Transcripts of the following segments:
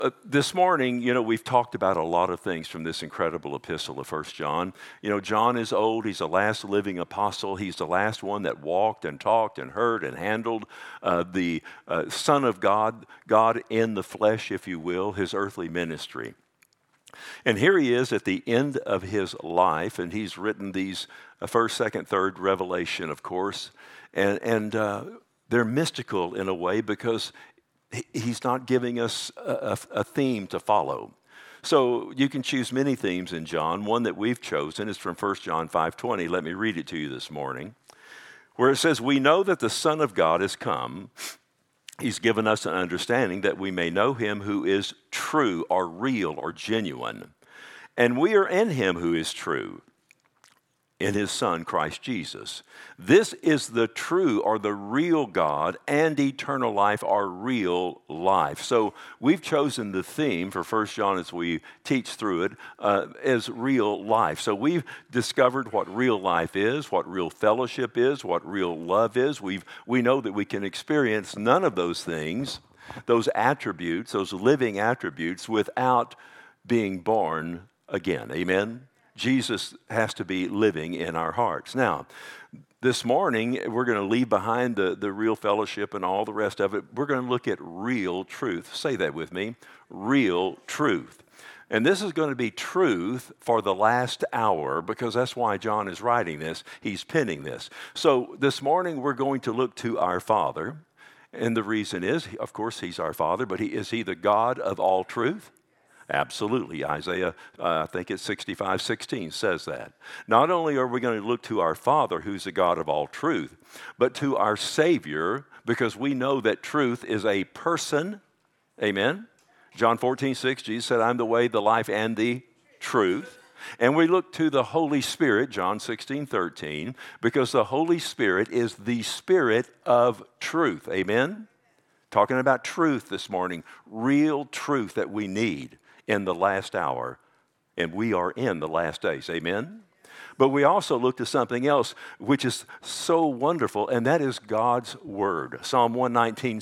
This morning, we've talked about a lot of things from this incredible epistle of 1 John. John is old. He's the last living apostle. He's the last one that walked and talked and heard and handled the Son of God, God in the flesh, if you will, his earthly ministry. And here he is at the end of his life, and he's written these first, second, third Revelation, of course, and they're mystical in a way because he's not giving us a theme to follow. So you can choose many themes in John. One that we've chosen is from 1 John 5:20. Let me read it to you this morning, where it says, "We know that the Son of God has come. He's given us an understanding that we may know him who is true or real or genuine. And we are in him who is true, in his Son, Christ Jesus. This is the true or the real God, and eternal life or real life." So we've chosen the theme for 1 John as we teach through it as real life. So we've discovered what real life is, what real fellowship is, what real love is. We know that we can experience none of those things, those attributes, those living attributes, without being born again. Amen? Jesus has to be living in our hearts. Now, this morning, we're going to leave behind the real fellowship and all the rest of it. We're going to look at real truth. Say that with me. Real truth. And this is going to be truth for the last hour, because that's why John is writing this. He's penning this. So this morning, we're going to look to our Father. And the reason is, of course, he's our Father, but is he the God of all truth? Absolutely. Isaiah, I think it's 65:16 says that. Not only are we going to look to our Father, who's the God of all truth, but to our Savior, because we know that truth is a person. Amen? John 14:6, Jesus said, "I'm the way, the life, and the truth." And we look to the Holy Spirit, John 16:13, because the Holy Spirit is the Spirit of truth. Amen? Talking about truth this morning, real truth that we need in the last hour, and we are in the last days. Amen? But we also look to something else which is so wonderful, and that is God's Word. Psalm 119,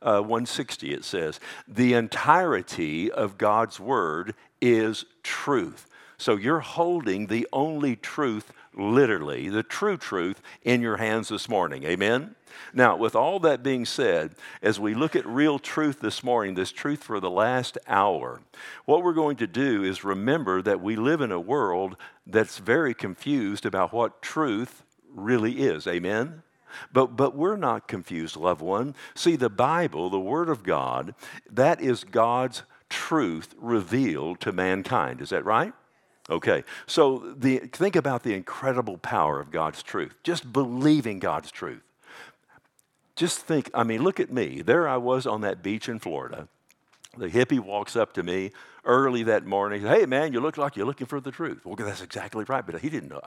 160, it says, "The entirety of God's Word is truth." So you're holding the only truth, literally, the true truth, in your hands this morning. Amen? Now, with all that being said, as we look at real truth this morning, this truth for the last hour, what we're going to do is remember that we live in a world that's very confused about what truth really is. Amen? But we're not confused, loved one. See, the Bible, the Word of God, that is God's truth revealed to mankind. Is that right? Okay, so think about the incredible power of God's truth. Just believing God's truth. Just think, look at me. There I was on that beach in Florida. The hippie walks up to me early that morning. "Hey, man, you look like you're looking for the truth." Well, that's exactly right, but he didn't know.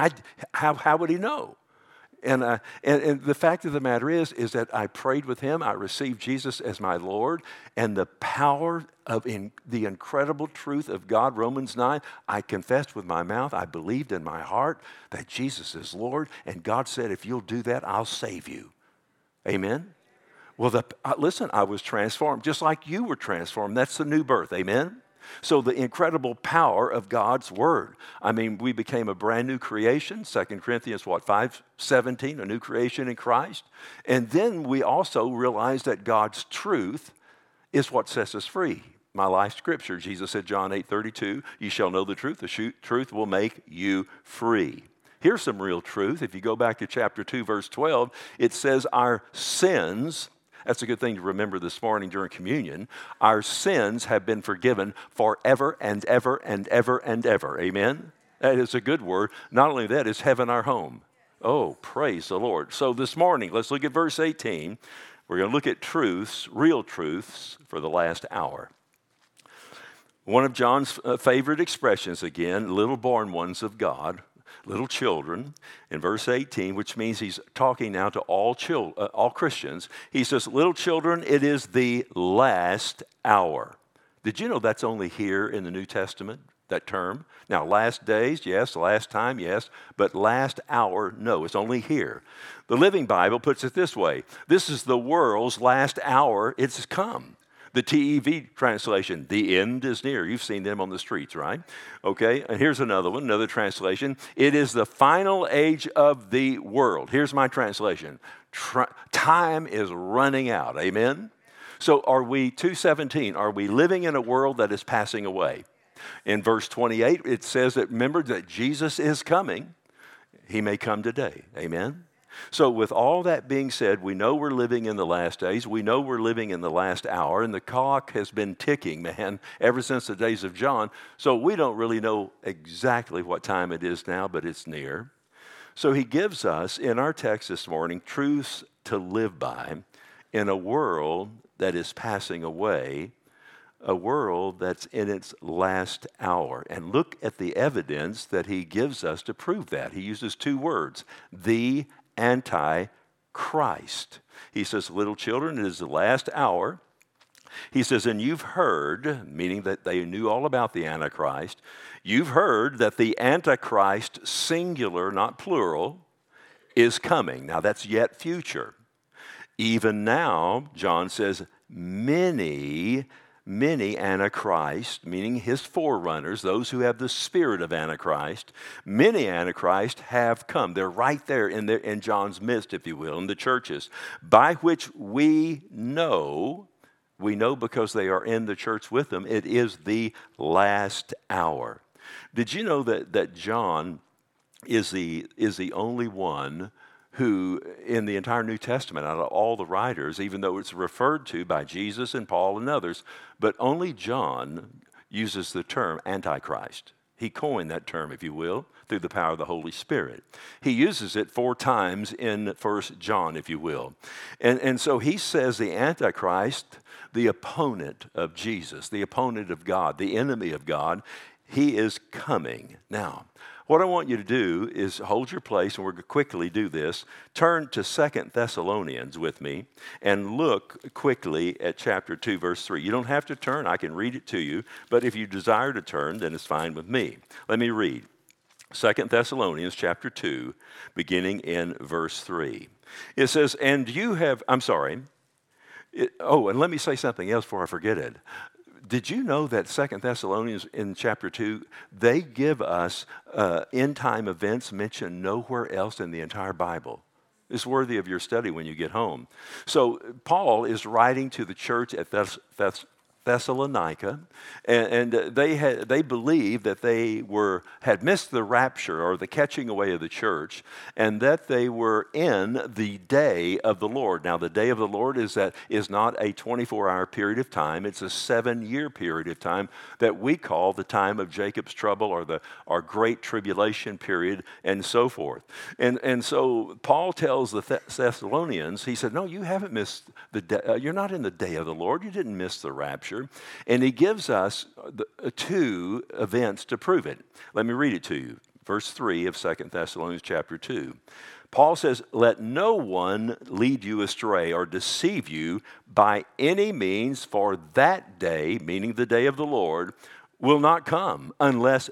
How would he know? And the fact of the matter is that I prayed with him. I received Jesus as my Lord. And the power of the incredible truth of God, Romans 9, I confessed with my mouth, I believed in my heart that Jesus is Lord. And God said, "If you'll do that, I'll save you." Amen? Well, listen, I was transformed just like you were transformed. That's the new birth. Amen? So the incredible power of God's Word. We became a brand new creation. 2 Corinthians, 5:17, a new creation in Christ. And then we also realize that God's truth is what sets us free. My life scripture, Jesus said, John 8:32, "You shall know the truth. The truth will make you free." Here's some real truth. If you go back to chapter 2, verse 12, it says our sins, that's a good thing to remember this morning during communion, our sins have been forgiven forever and ever and ever and ever. Amen? That is a good word. Not only that, is heaven our home. Oh, praise the Lord. So this morning, let's look at verse 18. We're going to look at truths, real truths, for the last hour. One of John's favorite expressions, again, little born ones of God, little children, in verse 18, which means he's talking now to all Christians. He says, "Little children, it is the last hour." Did you know that's only here in the New Testament, that term? Now, last days, yes. Last time, yes. But last hour, no. It's only here. The Living Bible puts it this way: this is the world's last hour. It's come. The TEV translation, the end is near. You've seen them on the streets, right? Okay, and here's another one, another translation. It is the final age of the world. Here's my translation. Time is running out. Amen? So are we, 2:17, are we living in a world that is passing away? In verse 28, it says that, remember that Jesus is coming. He may come today. Amen? So with all that being said, we know we're living in the last days. We know we're living in the last hour, and the clock has been ticking, man, ever since the days of John. So we don't really know exactly what time it is now, but it's near. So he gives us, in our text this morning, truths to live by in a world that is passing away, a world that's in its last hour. And look at the evidence that he gives us to prove that. He uses two words, the Antichrist. He says, little children, it is the last hour. He says, and you've heard, meaning that they knew all about the Antichrist, you've heard that the Antichrist, singular, not plural, is coming. Now that's yet future. Even now, John says, many Antichrist, meaning his forerunners, those who have the spirit of Antichrist, many Antichrist have come. They're right there in John's midst, if you will, in the churches, by which we know because they are in the church with them, it is the last hour. Did you know that John is the only one who, in the entire New Testament, out of all the writers, even though it's referred to by Jesus and Paul and others, but only John uses the term Antichrist. He coined that term, if you will, through the power of the Holy Spirit. He uses it 4 times in 1 John, if you will. And so he says the Antichrist, the opponent of Jesus, the opponent of God, the enemy of God, he is coming. Now, what I want you to do is hold your place, and we're going to quickly do this. Turn to 2 Thessalonians with me and look quickly at chapter 2, verse 3. You don't have to turn. I can read it to you. But if you desire to turn, then it's fine with me. Let me read. 2 Thessalonians chapter 2, beginning in verse 3. It says, and let me say something else before I forget it. Did you know that 2 Thessalonians in chapter 2, they give us end-time events mentioned nowhere else in the entire Bible? It's worthy of your study when you get home. So Paul is writing to the church at Thessalonica, and they believed that they had missed the rapture or the catching away of the church, and that they were in the day of the Lord. Now, the day of the Lord is not a 24-hour period of time; it's a 7-year period of time that we call the time of Jacob's trouble, or our great tribulation period, and so forth. And so Paul tells the Thessalonians, he said, "No, you haven't missed the day. You're not in the day of the Lord. You didn't miss the rapture." And he gives us 2 events to prove it. Let me read it to you. Verse 3 of 2 Thessalonians chapter 2. Paul says, let no one lead you astray or deceive you by any means, for that day, meaning the day of the Lord, will not come unless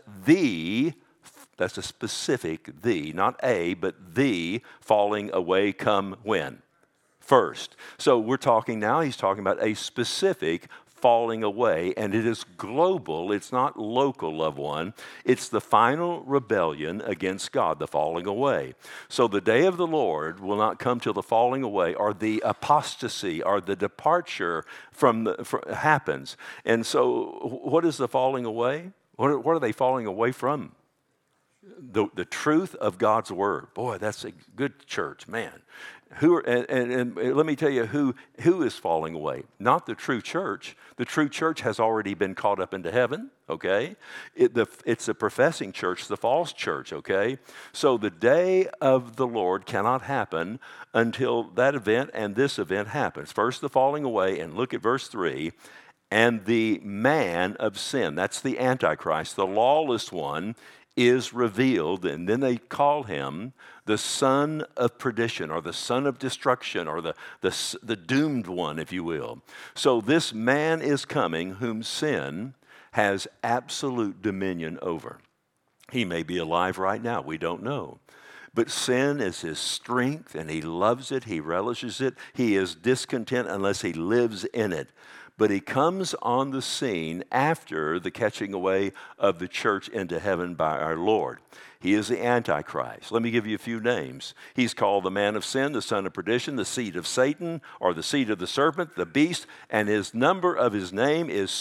that's a specific not a, but the falling away come when? First. So he's talking about a specific falling away, and it is global. It's not local, loved one. It's the final rebellion against God, the falling away. So the day of the Lord will not come till the falling away, or the apostasy, or the departure happens. And so what is the falling away? What are they falling away from? The truth of God's word. Boy, that's a good church, man. And let me tell you who is falling away. Not the true church. The true church has already been caught up into heaven, okay? It's the professing church, the false church, okay? So the day of the Lord cannot happen until that event and this event happens. First, the falling away, and look at verse 3. And the man of sin, that's the Antichrist, the lawless one, is revealed, and then they call him the son of perdition, or the son of destruction, or the doomed one, if you will. So this man is coming whom sin has absolute dominion over. He may be alive right now, we don't know. But sin is his strength, and he loves it, he relishes it, he is discontent unless he lives in it. but he comes on the scene after the catching away of the church into heaven by our Lord. He is the Antichrist. Let me give you a few names. He's called the man of sin, the son of perdition, the seed of Satan, or the seed of the serpent, the beast, and his number of his name is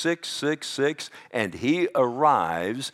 666, and he arrives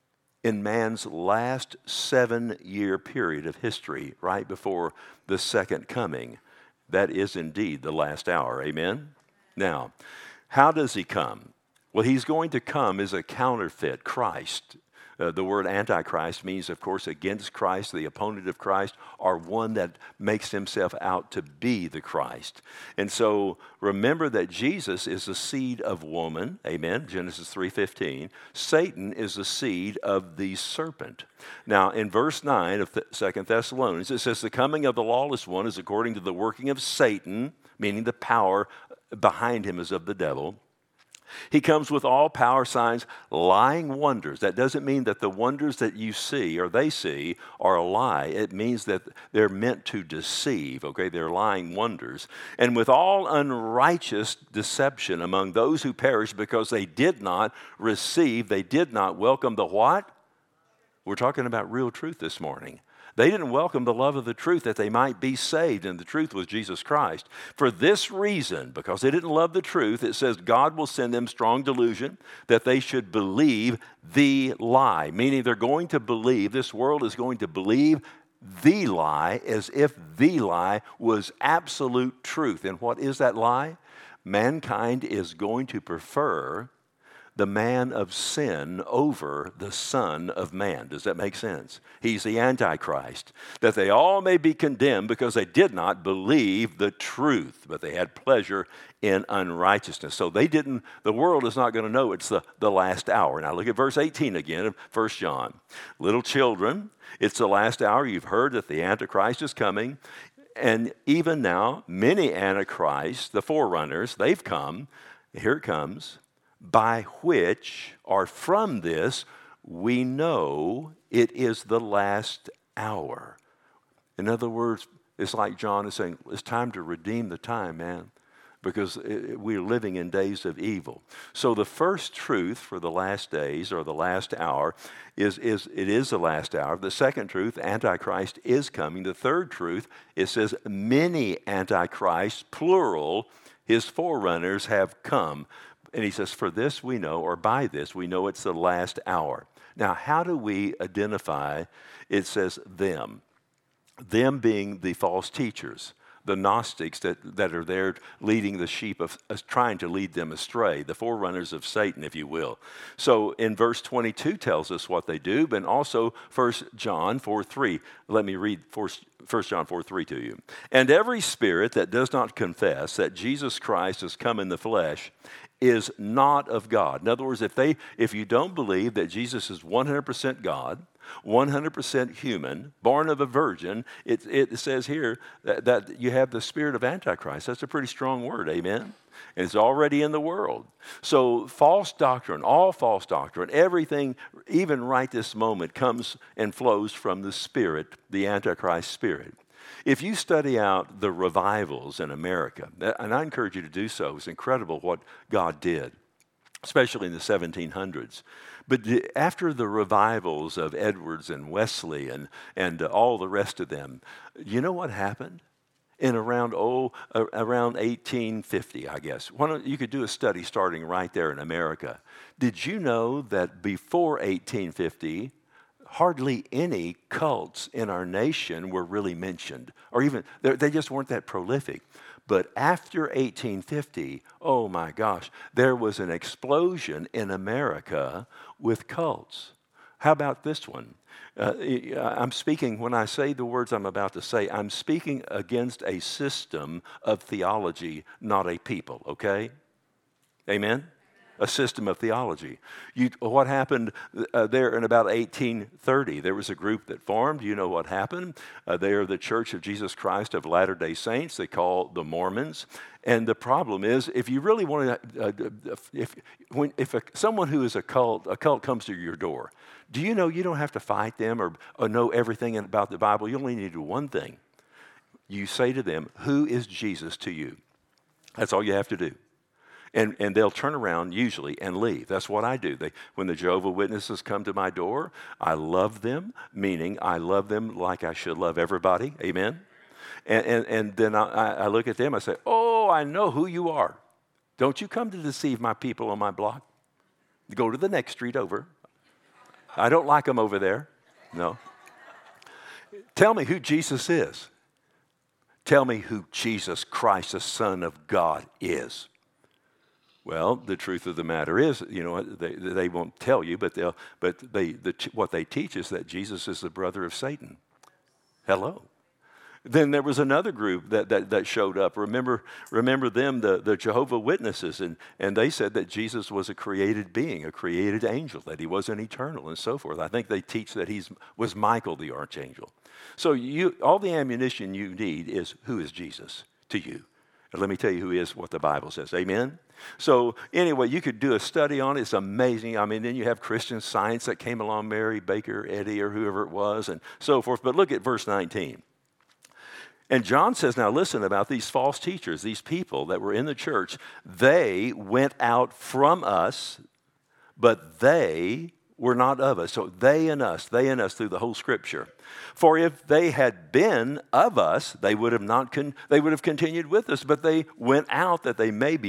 in man's last 7-year period of history, right before the second coming. That is indeed the last hour. Amen? Now, how does he come? Well, he's going to come as a counterfeit Christ. The word Antichrist means, of course, against Christ, the opponent of Christ, or one that makes himself out to be the Christ. And so remember that Jesus is the seed of woman, amen, Genesis 3:15. Satan is the seed of the serpent. Now, in verse 9 of 2 Thessalonians, it says, the coming of the lawless one is according to the working of Satan, meaning the power behind him is of the devil. He comes with all power, signs, lying wonders. That doesn't mean that the wonders that you see or they see are a lie. It means that they're meant to deceive, okay? They're lying wonders. And with all unrighteous deception among those who perish because they did not receive, they did not welcome the what? We're talking about real truth this morning. They didn't welcome the love of the truth that they might be saved, and the truth was Jesus Christ. For this reason, because they didn't love the truth, it says God will send them strong delusion that they should believe the lie, meaning they're going to believe, this world is going to believe the lie as if the lie was absolute truth. And what is that lie? Mankind is going to prefer the man of sin over the Son of Man. Does that make sense? He's the Antichrist. That they all may be condemned because they did not believe the truth, but they had pleasure in unrighteousness. So the world is not going to know it's the last hour. Now look at verse 18 again of 1 John. Little children, it's the last hour. You've heard that the Antichrist is coming. And even now, many Antichrists, the forerunners, they've come. Here it comes. By which, or from this, we know it is the last hour. In other words, it's like John is saying, it's time to redeem the time, man, because we're living in days of evil. So the first truth for the last days, or the last hour, is it is the last hour. The second truth, Antichrist is coming. The third truth, it says many Antichrists, plural, his forerunners have come. And he says, for this we know, or by this we know it's the last hour. Now, how do we identify, it says them being the false teachers, the Gnostics that are there leading the sheep, trying to lead them astray, the forerunners of Satan, if you will. So in verse 22 tells us what they do, but also 1 John 4:3. Let me read 1 John 4:3 to you. And every spirit that does not confess that Jesus Christ has come in the flesh is not of God. In other words, if you don't believe that Jesus is 100% God, 100% human, born of a virgin, it says here that you have the spirit of Antichrist. That's a pretty strong word, amen? And it's already in the world. So false doctrine, all false doctrine, everything, even right this moment, comes and flows from the spirit, the Antichrist spirit. If you study out the revivals in America, and I encourage you to do so, it's incredible what God did, especially in the 1700s. But after the revivals of Edwards and Wesley and all the rest of them, you know what happened? In around 1850, I guess. You could do a study starting right there in America. Did you know that before 1850, hardly any cults in our nation were really mentioned, or even they just weren't that prolific. But after 1850, oh my gosh, there was an explosion in America with cults. How about this one? I'm speaking, when I say the words I'm about to say, I'm speaking against a system of theology, not a people, okay? Amen? A system of theology. What happened there in about 1830? There was a group that formed. You know what happened? They are the Church of Jesus Christ of Latter-day Saints. They call the Mormons. And the problem is, if you really want to, if someone who is a cult comes to your door, do you know you don't have to fight them or know everything about the Bible? You only need to do one thing. You say to them, "Who is Jesus to you?" That's all you have to do. And they'll turn around usually and leave. That's what I do. When the Jehovah's Witnesses come to my door, I love them, meaning I love them like I should love everybody. Amen? And then I look at them, I say, oh, I know who you are. Don't you come to deceive my people on my block. Go to the next street over. I don't like them over there. No. Tell me who Jesus is. Tell me who Jesus Christ, the Son of God, is. Well, the truth of the matter is, they won't tell you, but what they teach is that Jesus is the brother of Satan. Hello. Then there was another group that showed up. Remember them, the Jehovah's Witnesses, and they said that Jesus was a created being, a created angel, that he wasn't eternal and so forth. I think they teach that he was Michael the archangel. So all the ammunition you need is, who is Jesus to you? And let me tell you who is, what the Bible says. Amen? So anyway, you could do a study on it. It's amazing. I mean, then you have Christian Science that came along, Mary Baker Eddy or whoever it was and so forth. But look at verse 19. And John says, now listen about these false teachers, these people that were in the church. They went out from us, but they were not of us. So they and us through the whole Scripture. For if they had been of us, they would have continued with us. But they went out that they might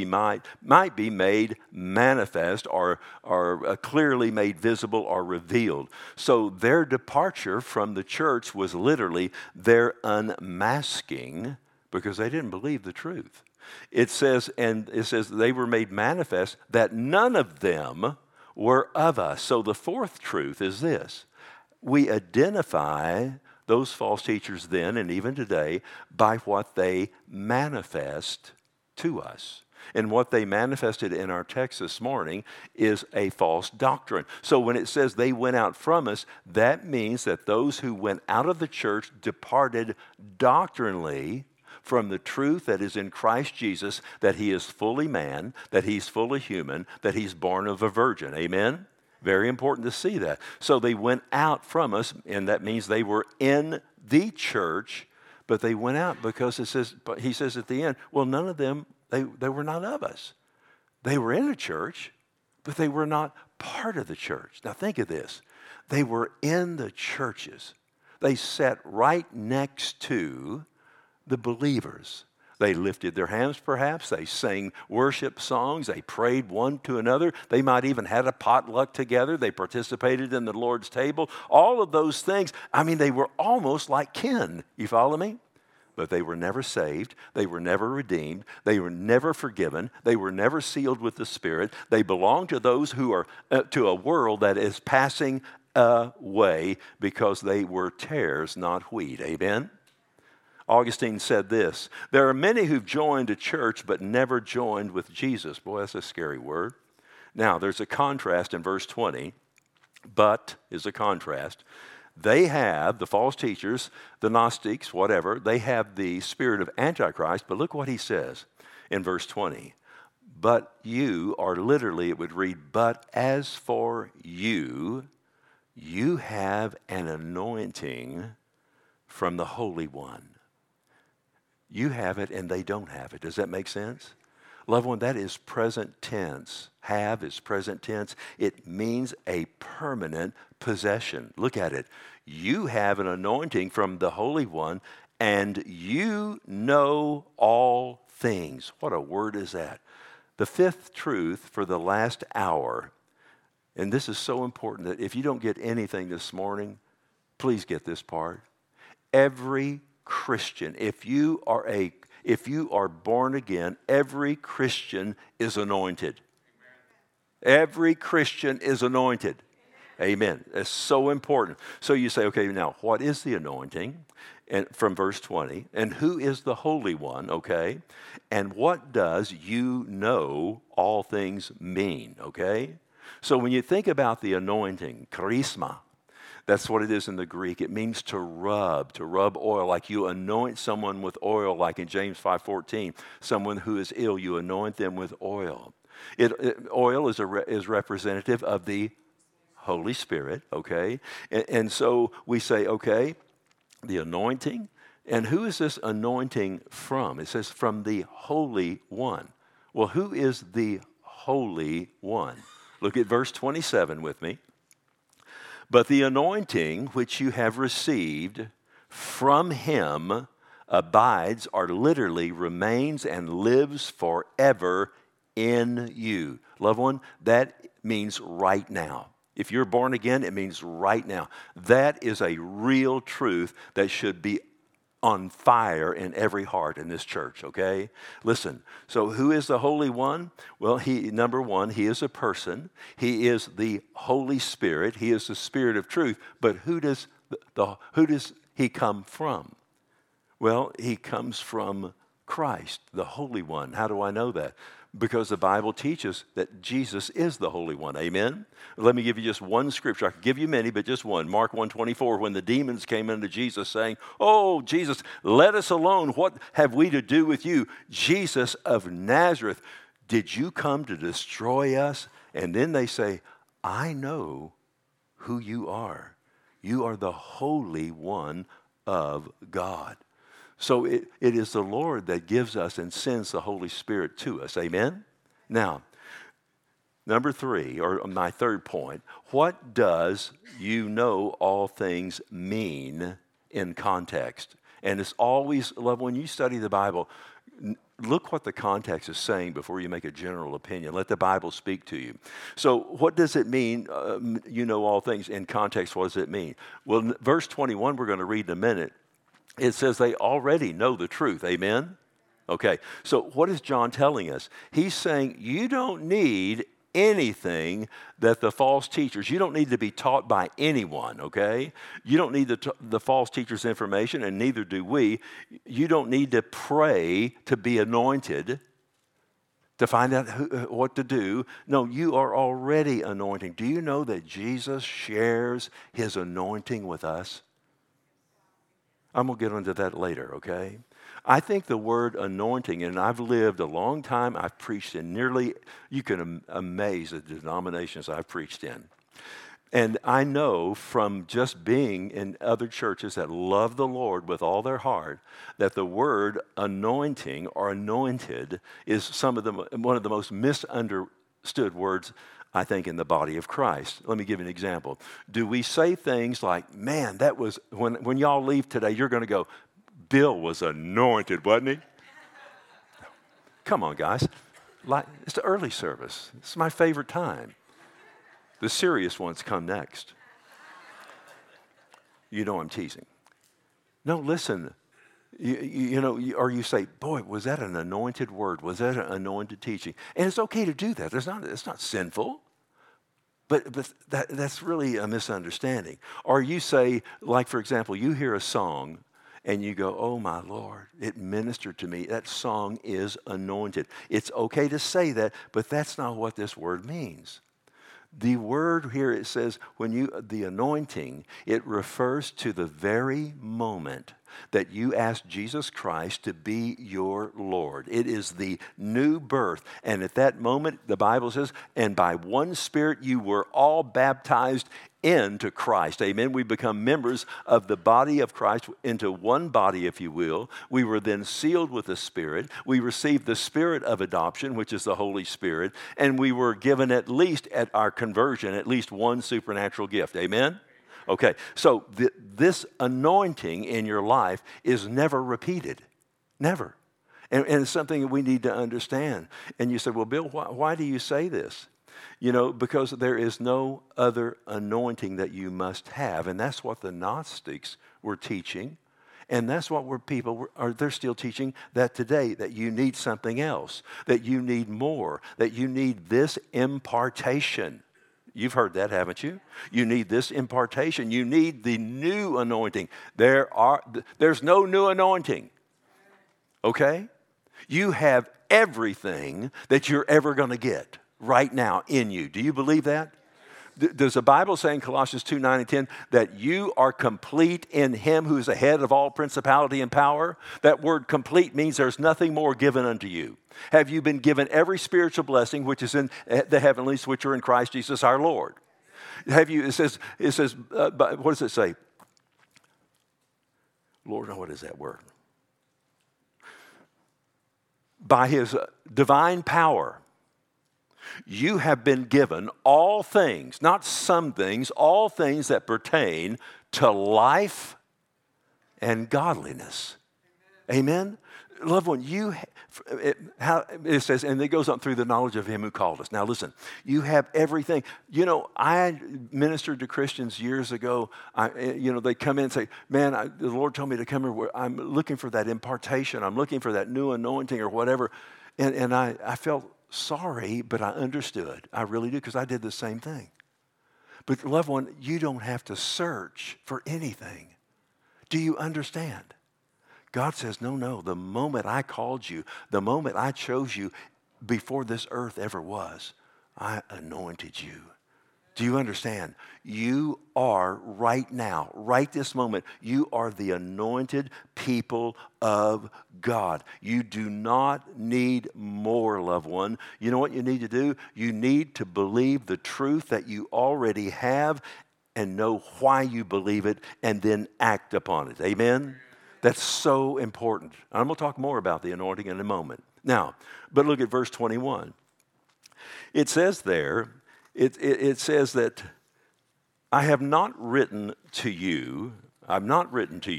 be made manifest or clearly made visible or revealed. So their departure from the church was literally their unmasking because they didn't believe the truth. It says they were made manifest that none of them were of us. So the fourth truth is this. We identify those false teachers then and even today by what they manifest to us. And what they manifested in our text this morning is a false doctrine. So when it says they went out from us, that means that those who went out of the church departed doctrinally from the truth that is in Christ Jesus, that he is fully man, that he's fully human, that he's born of a virgin. Amen? Very important to see that. So they went out from us, and that means they were in the church, but they went out because he says at the end, well, none of them, they were not of us. They were in the church, but they were not part of the church. Now think of this. They were in the churches. They sat right next to the believers. They lifted their hands perhaps. They sang worship songs. They prayed one to another. They might even had a potluck together. They participated in the Lord's table. All of those things, they were almost like kin. You follow me? But they were never saved. They were never redeemed. They were never forgiven. They were never sealed with the Spirit. They belong to those who are to a world that is passing away because they were tares, not wheat. Amen? Augustine said this, there are many who've joined a church but never joined with Jesus. Boy, that's a scary word. Now, there's a contrast in verse 20. But is a contrast. They have, the false teachers, the Gnostics, whatever, they have the spirit of Antichrist. But look what he says in verse 20. But you, or literally it would read, but as for you, you have an anointing from the Holy One. You have it and they don't have it. Does that make sense? Loved one, that is present tense. Have is present tense. It means a permanent possession. Look at it. You have an anointing from the Holy One and you know all things. What a word is that? The fifth truth for the last hour, and this is so important that if you don't get anything this morning, please get this part. Every Christian, if you are born again, every Christian is anointed. Every Christian is anointed. Amen. It's so important. So you say, okay, now what is the anointing? And from verse 20, and who is the Holy One? Okay, and what does you know all things mean? Okay, so when you think about the anointing, charisma. That's what it is in the Greek. It means to rub oil, like you anoint someone with oil, like in James 5:14. Someone who is ill, you anoint them with oil. Oil is representative of the Holy Spirit, okay? And so we say, okay, the anointing. And who is this anointing from? It says from the Holy One. Well, who is the Holy One? Look at verse 27 with me. But the anointing which you have received from him abides, or literally remains and lives forever in you. Loved one, that means right now. If you're born again, it means right now. That is a real truth that should be on fire in every heart in this church, okay? Listen, so who is the Holy One? Well, number one, he is a person. He is the Holy Spirit. He is the Spirit of truth. But who does he come from? Well, he comes from Christ, the Holy One. How do I know that? Because the Bible teaches that Jesus is the Holy One. Amen? Let me give you just one scripture. I could give you many, but just one. Mark 1:24, when the demons came into Jesus saying, "Oh, Jesus, let us alone. What have we to do with you? Jesus of Nazareth, did you come to destroy us?" And then they say, "I know who you are. You are the Holy One of God." So it is the Lord that gives us and sends the Holy Spirit to us. Amen? Now, number three, or my third point, what does "you know all things" mean in context? And it's always, love, when you study the Bible, look what the context is saying before you make a general opinion. Let the Bible speak to you. So what does it mean, you know all things? In context, what does it mean? Well, verse 21, we're going to read in a minute. It says they already know the truth. Amen? Okay, so what is John telling us? He's saying you don't need anything that the false teachers, you don't need to be taught by anyone, okay? You don't need the false teachers' information, and neither do we. You don't need to pray to be anointed to find out what to do. No, you are already anointing. Do you know that Jesus shares his anointing with us? I'm going to get into that later, okay? I think the word anointing, and I've lived a long time, I've preached in nearly, you can amaze the denominations I've preached in. And I know from just being in other churches that love the Lord with all their heart, that the word anointing or anointed is one of the most misunderstood words, I think, in the body of Christ. Let me give you an example. Do we say things like, "Man, that was," when y'all leave today, you're going to go, "Bill was anointed, wasn't he?" Come on, guys. It's the early service. It's my favorite time. The serious ones come next. You know I'm teasing. No, listen. Or you say, "Boy, was that an anointed word? Was that an anointed teaching?" And it's okay to do that. It's not sinful. But that's really a misunderstanding. Or you say, like, for example, you hear a song and you go, "Oh, my Lord, it ministered to me. That song is anointed." It's okay to say that, but that's not what this word means. The word here, it says, the anointing, it refers to the very moment that you ask Jesus Christ to be your Lord. It is the new birth. And at that moment, the Bible says, "And by one Spirit you were all baptized into Christ." Amen. We become members of the body of Christ, into one body, if you will. We were then sealed with the Spirit. We received the Spirit of adoption, which is the Holy Spirit. And we were given, at least at our conversion, at least one supernatural gift. Amen. Okay, so this anointing in your life is never repeated. Never. And it's something that we need to understand. And you say, "Well, Bill, why do you say this?" Because there is no other anointing that you must have. And that's what the Gnostics were teaching. And that's what they're still teaching that today, that you need something else, that you need more, that you need this impartation. You've heard that, haven't you? You need this impartation. You need the new anointing. There's no new anointing. Okay? You have everything that you're ever going to get right now in you. Do you believe that? Does the Bible say in Colossians 2:9 and 10 that you are complete in him who is the head of all principality and power? That word complete means there's nothing more given unto you. Have you been given every spiritual blessing which is in the heavenlies, which are in Christ Jesus our Lord? It says, what does it say? Lord, what is that word? by his divine power, you have been given all things, not some things, all things that pertain to life and godliness. Amen? Loved one, it says, and it goes on through the knowledge of him who called us. Now listen, you have everything. You know, I ministered to Christians years ago. They come in and say, man, the Lord told me to come here. I'm looking for that impartation. I'm looking for that new anointing or whatever. And I felt sorry, but I understood. I really do, because I did the same thing. But loved one, you don't have to search for anything. Do you understand? God says, no, the moment I called you, the moment I chose you, before this earth ever was, I anointed you. Do you understand? You are right now, right this moment, you are the anointed people of God. You do not need more, loved one. You know what you need to do? You need to believe the truth that you already have and know why you believe it and then act upon it. Amen? That's so important. I'm going to talk more about the anointing in a moment. Now, but look at verse 21. It says there, it says that I've not written to you, meaning I've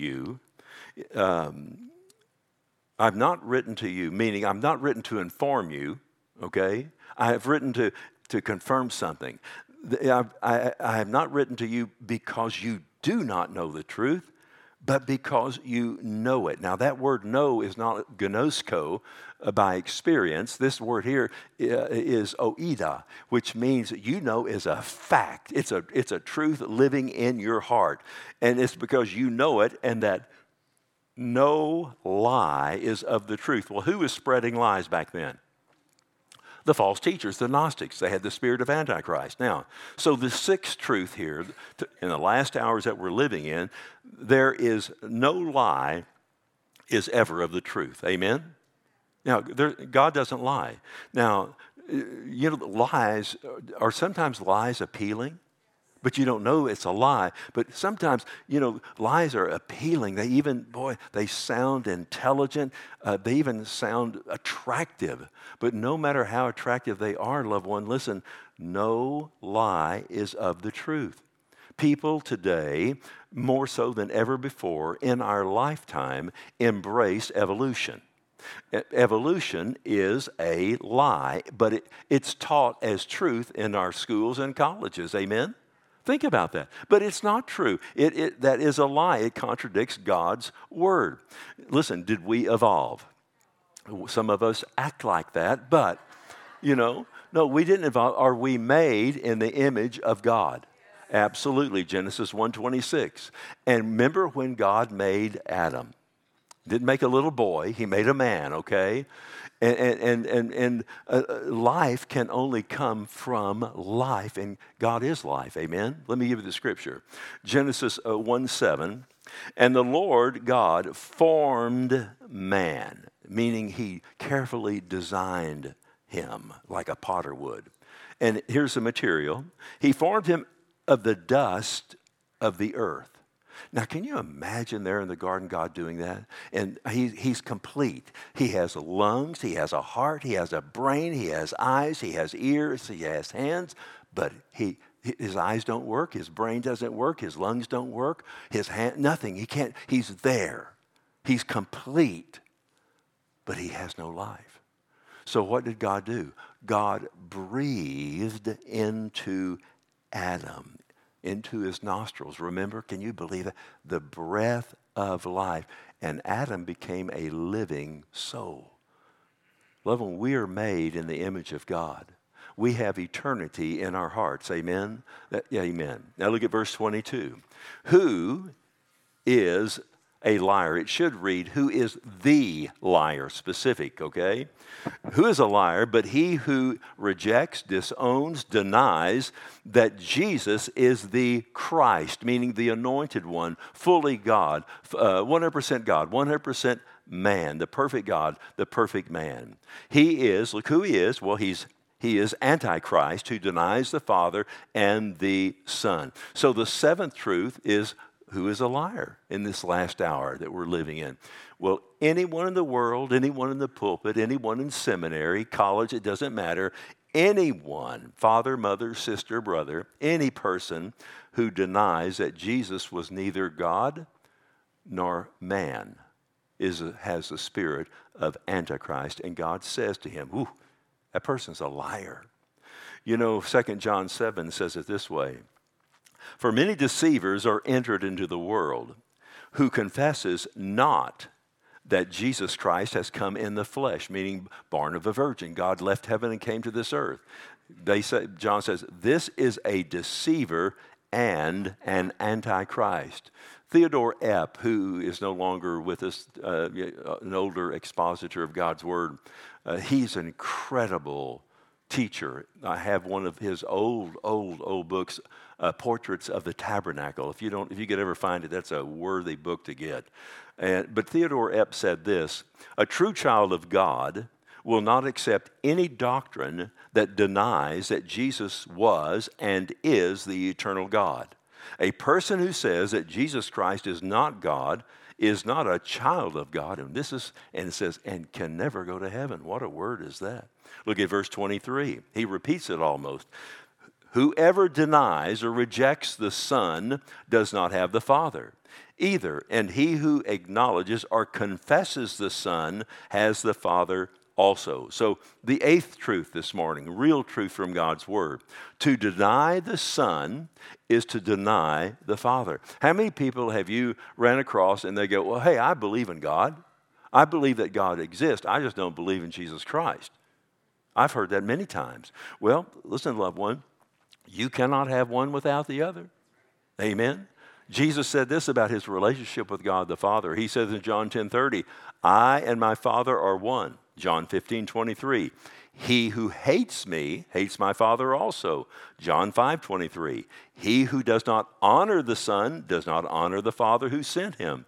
not written to inform you, okay? I have written to confirm something. I have not written to you because you do not know the truth, but because you know it. Now, that word know is not gnosko by experience. This word here is oida, which means you know is a fact. It's a truth living in your heart. And it's because you know it, and that no lie is of the truth. Well, who was spreading lies back then? The false teachers, the Gnostics. They had the spirit of Antichrist. Now, so the sixth truth here, in the last hours that we're living in, there is no lie is ever of the truth. Amen? Now, God doesn't lie. Now, lies are sometimes lies appealing, but you don't know it's a lie. But sometimes, lies are appealing. They sound intelligent. They even sound attractive. But no matter how attractive they are, loved one, listen, no lie is of the truth. People today, more so than ever before in our lifetime, embrace evolution. Evolution is a lie, but it's taught as truth in our schools and colleges. Amen? Think about that. But it's not true. That is a lie. It contradicts God's word. Listen, did we evolve? Some of us act like that, but, no, we didn't evolve. Are we made in the image of God? Absolutely. Genesis 1:26. And remember when God made Adam? Didn't make a little boy. He made a man, okay? And life can only come from life, and God is life. Amen? Let me give you the scripture. Genesis 1:7. And the Lord God formed man, meaning he carefully designed him like a potter would. And here's the material. He formed him of the dust of the earth. Now, can you imagine there in the garden God doing that? And he's complete. He has lungs, he has a heart, he has a brain, he has eyes, he has ears, he has hands, but his eyes don't work, his brain doesn't work, his lungs don't work, his hand, nothing. He's there. He's complete, but he has no life. So what did God do? God breathed into Adam, into his nostrils. Remember, can you believe it? The breath of life. And Adam became a living soul. Loved one, we are made in the image of God. We have eternity in our hearts. Amen? Amen. Now look at verse 22. Who is a liar? It should read, who is the liar, specific, okay? Who is a liar but he who rejects, disowns, denies that Jesus is the Christ, meaning the anointed one, fully God, 100% God, 100% man, the perfect God, the perfect man. He is, look who he is. Well, he is Antichrist who denies the Father and the Son. So the seventh truth is who is a liar in this last hour that we're living in? Well, anyone in the world, anyone in the pulpit, anyone in seminary, college, it doesn't matter. Anyone, father, mother, sister, brother, any person who denies that Jesus was neither God nor man has the spirit of Antichrist. And God says to him, ooh, that person's a liar. You know, 2 John 7 says it this way. For many deceivers are entered into the world, who confesses not that Jesus Christ has come in the flesh, meaning born of a virgin. God left heaven and came to this earth. John says, this is a deceiver and an antichrist. Theodore Epp, who is no longer with us, an older expositor of God's Word, he's an incredible teacher. I have one of his old books, Portraits of the Tabernacle. If you could ever find it, that's a worthy book to get. But Theodore Epp said this: a true child of God will not accept any doctrine that denies that Jesus was and is the eternal God. A person who says that Jesus Christ is not God is not a child of God, and it says, and can never go to heaven. What a word is that? Look at verse 23. He repeats it almost. Whoever denies or rejects the Son does not have the Father either, and he who acknowledges or confesses the Son has the Father also. So the eighth truth this morning, real truth from God's Word. To deny the Son is to deny the Father. How many people have you ran across and they go, well, hey, I believe in God. I believe that God exists. I just don't believe in Jesus Christ. I've heard that many times. Well, listen, loved one, you cannot have one without the other. Amen. Jesus said this about his relationship with God the Father. He says in John 10:30, I and my Father are one. John 15:23, he who hates me hates my Father also. John 5:23, he who does not honor the Son does not honor the Father who sent him.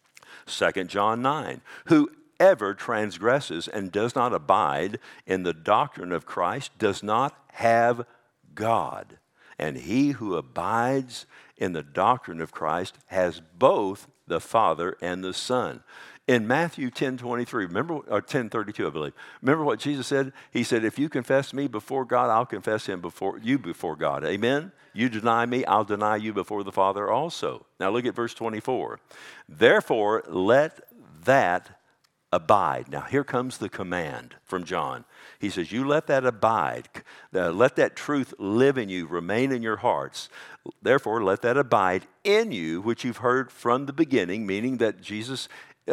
2 John 9, whoever transgresses and does not abide in the doctrine of Christ does not have God. And he who abides in the doctrine of Christ has both the Father and the Son. In Matthew 10:23, remember, or 10:32, I believe. Remember what Jesus said? He said, if you confess me before God, I'll confess him before God. Amen? You deny me, I'll deny you before the Father also. Now look at verse 24. Therefore, let that abide. Now here comes the command from John. He says, you let that abide. Let that truth live in you, remain in your hearts. Therefore, let that abide in you, which you've heard from the beginning, meaning that Jesus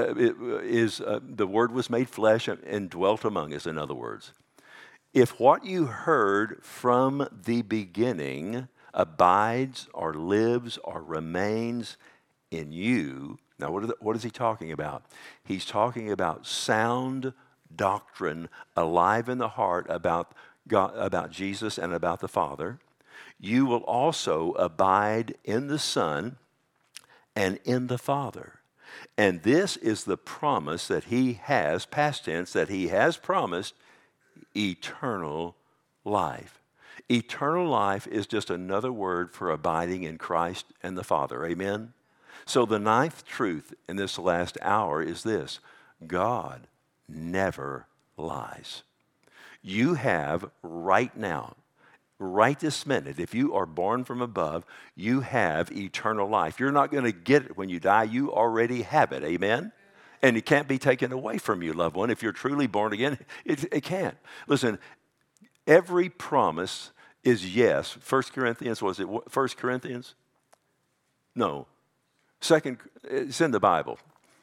the Word was made flesh and dwelt among us, in other words. If what you heard from the beginning abides or lives or remains in you. Now, what is he talking about? He's talking about sound doctrine alive in the heart about God, about Jesus and about the Father. You will also abide in the Son and in the Father. And this is the promise that he has, past tense, that he has promised eternal life. Eternal life is just another word for abiding in Christ and the Father. Amen? So the ninth truth in this last hour is this: God never lies. You have right now, right this minute, if you are born from above, you have eternal life. You're not going to get it when you die. You already have it. Amen? And it can't be taken away from you, loved one. If you're truly born again, it can't. Listen, every promise is yes. 1 Corinthians, was it 1 Corinthians? No. It's in the Bible.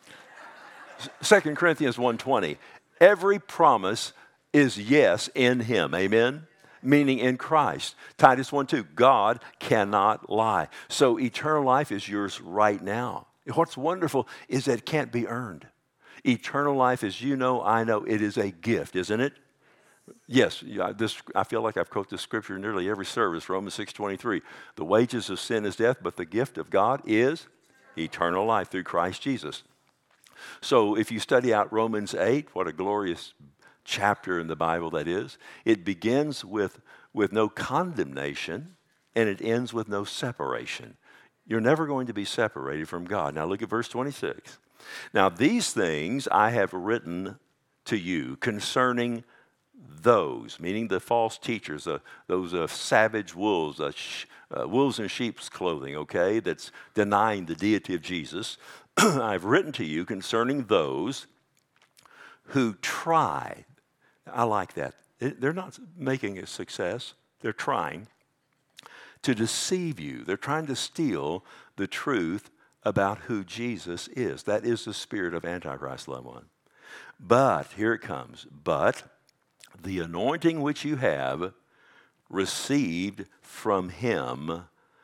2 Corinthians 1:20. Every promise is yes in him. Amen? Meaning in Christ. Titus 1:2. God cannot lie. So eternal life is yours right now. What's wonderful is that it can't be earned. Eternal life, as you know, I know, it is a gift, isn't it? Yes, I feel like I've quoted this scripture in nearly every service, Romans 6:23. The wages of sin is death, but the gift of God is eternal life through Christ Jesus. So if you study out Romans 8, what a glorious chapter in the Bible that is. It begins with no condemnation, and it ends with no separation. You're never going to be separated from God. Now look at verse 26. Now these things I have written to you concerning those, meaning the false teachers, those savage wolves, wolves in sheep's clothing, okay, that's denying the deity of Jesus. I've written to you concerning those who try. I like that. They're not making a success. They're trying to deceive you. They're trying to steal the truth about who Jesus is. That is the spirit of Antichrist, loved one. But, here it comes, but the anointing which you have received from him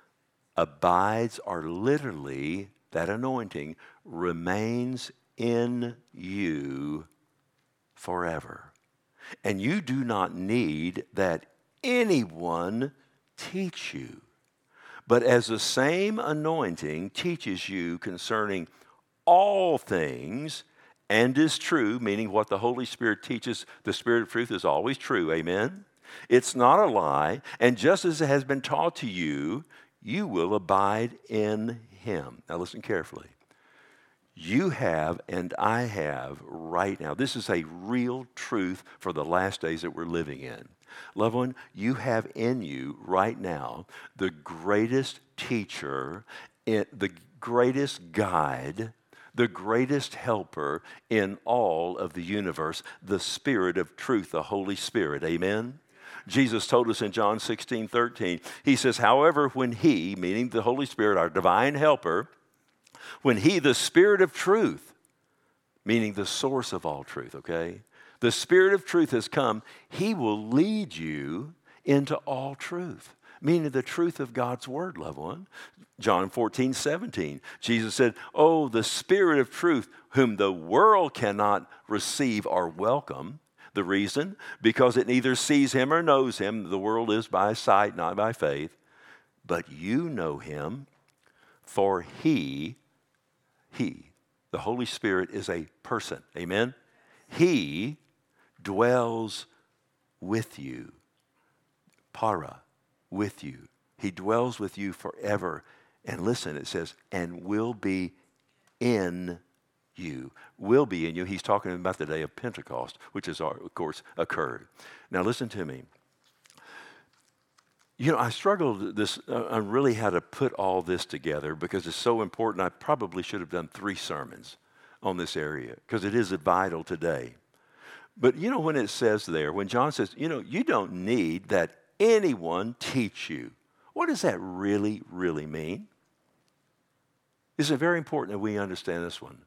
abides, or literally, that anointing remains in you forever. And you do not need that anyone teach you. But as the same anointing teaches you concerning all things, and is true, meaning what the Holy Spirit teaches, the Spirit of truth is always true, amen? It's not a lie, and just as it has been taught to you, you will abide in him. Now listen carefully. You have and I have right now. This is a real truth for the last days that we're living in. Loved one, you have in you right now the greatest teacher, the greatest guide, the greatest helper in all of the universe, the Spirit of truth, the Holy Spirit. Amen? Jesus told us in John 16:13, he says, however, when he, meaning the Holy Spirit, our divine helper, when he, the Spirit of truth, meaning the source of all truth, okay? The Spirit of truth has come, he will lead you into all truth, meaning the truth of God's word, loved one. John 14:17, Jesus said, oh, the Spirit of truth, whom the world cannot receive or welcome. The reason? Because it neither sees him or knows him. The world is by sight, not by faith. But you know him, for he, the Holy Spirit is a person. Amen? He dwells with you. Para, with you. He dwells with you forever. And listen, it says, and will be in you. Will be in you. He's talking about the day of Pentecost, which has, of course, occurred. Now listen to me. You know, I struggled on really how to put all this together because it's so important. I probably should have done 3 sermons on this area because it is vital today. But you know, when it says there, when John says, you know, you don't need that anyone teach you. What does that really, really mean? It's very important that we understand this one.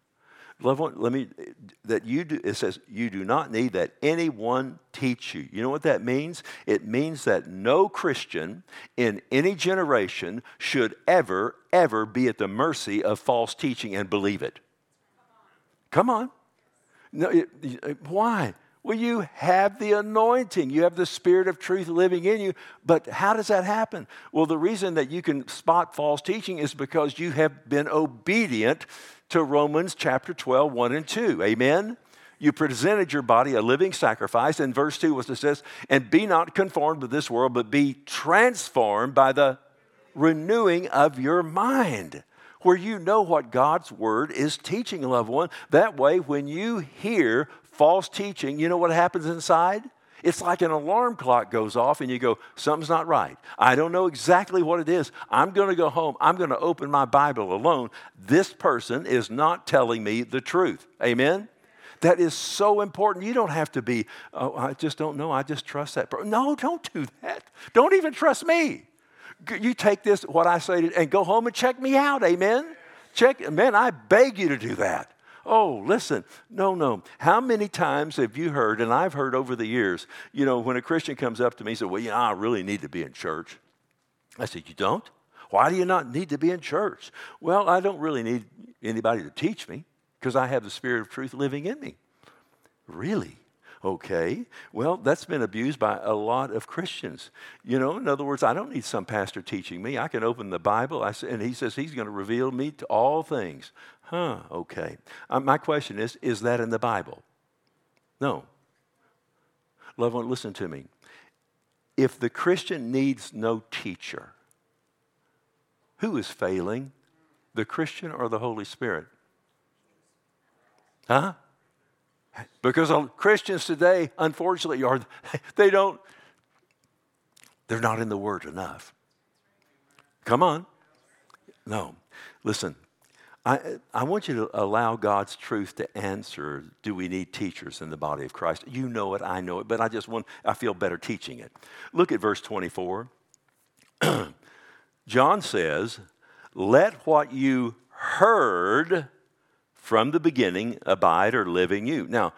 It says, you do not need that anyone teach you. You know what that means? It means that no Christian in any generation should ever be at the mercy of false teaching and believe it. Come on. No, why? Well, you have the anointing. You have the Spirit of truth living in you. But how does that happen? Well, the reason that you can spot false teaching is because you have been obedient to Romans chapter 12, 1 and 2. Amen? You presented your body a living sacrifice. And verse 2 was it says, and be not conformed to this world, but be transformed by the renewing of your mind, where you know what God's word is teaching, loved one. That way, when you hear false teaching, you know what happens inside? It's like an alarm clock goes off and you go, something's not right. I don't know exactly what it is. I'm going to go home. I'm going to open my Bible alone. This person is not telling me the truth. Amen? That is so important. You don't have to be, oh, I just don't know. I just trust that person. No, don't do that. Don't even trust me. You take this, what I say, and go home and check me out. Amen? Man, I beg you to do that. Oh, listen, no. How many times have you heard, and I've heard over the years, you know, when a Christian comes up to me and says, well, you know, I really need to be in church. I said, you don't? Why do you not need to be in church? Well, I don't really need anybody to teach me because I have the Spirit of truth living in me. Really? Okay. Well, that's been abused by a lot of Christians. You know, in other words, I don't need some pastor teaching me. I can open the Bible, and he says he's going to reveal me to all things. Okay. My question is that in the Bible? No. Loved one, listen to me. If the Christian needs no teacher, Who is failing? The Christian or the Holy Spirit? Huh? Because Christians today, unfortunately, they're not in the Word enough. Come on. No. Listen, I want you to allow God's truth to answer, do we need teachers in the body of Christ? You know it, I know it, but I feel better teaching it. Look at verse 24. John says, let what you heard from the beginning abide or live in you. Now,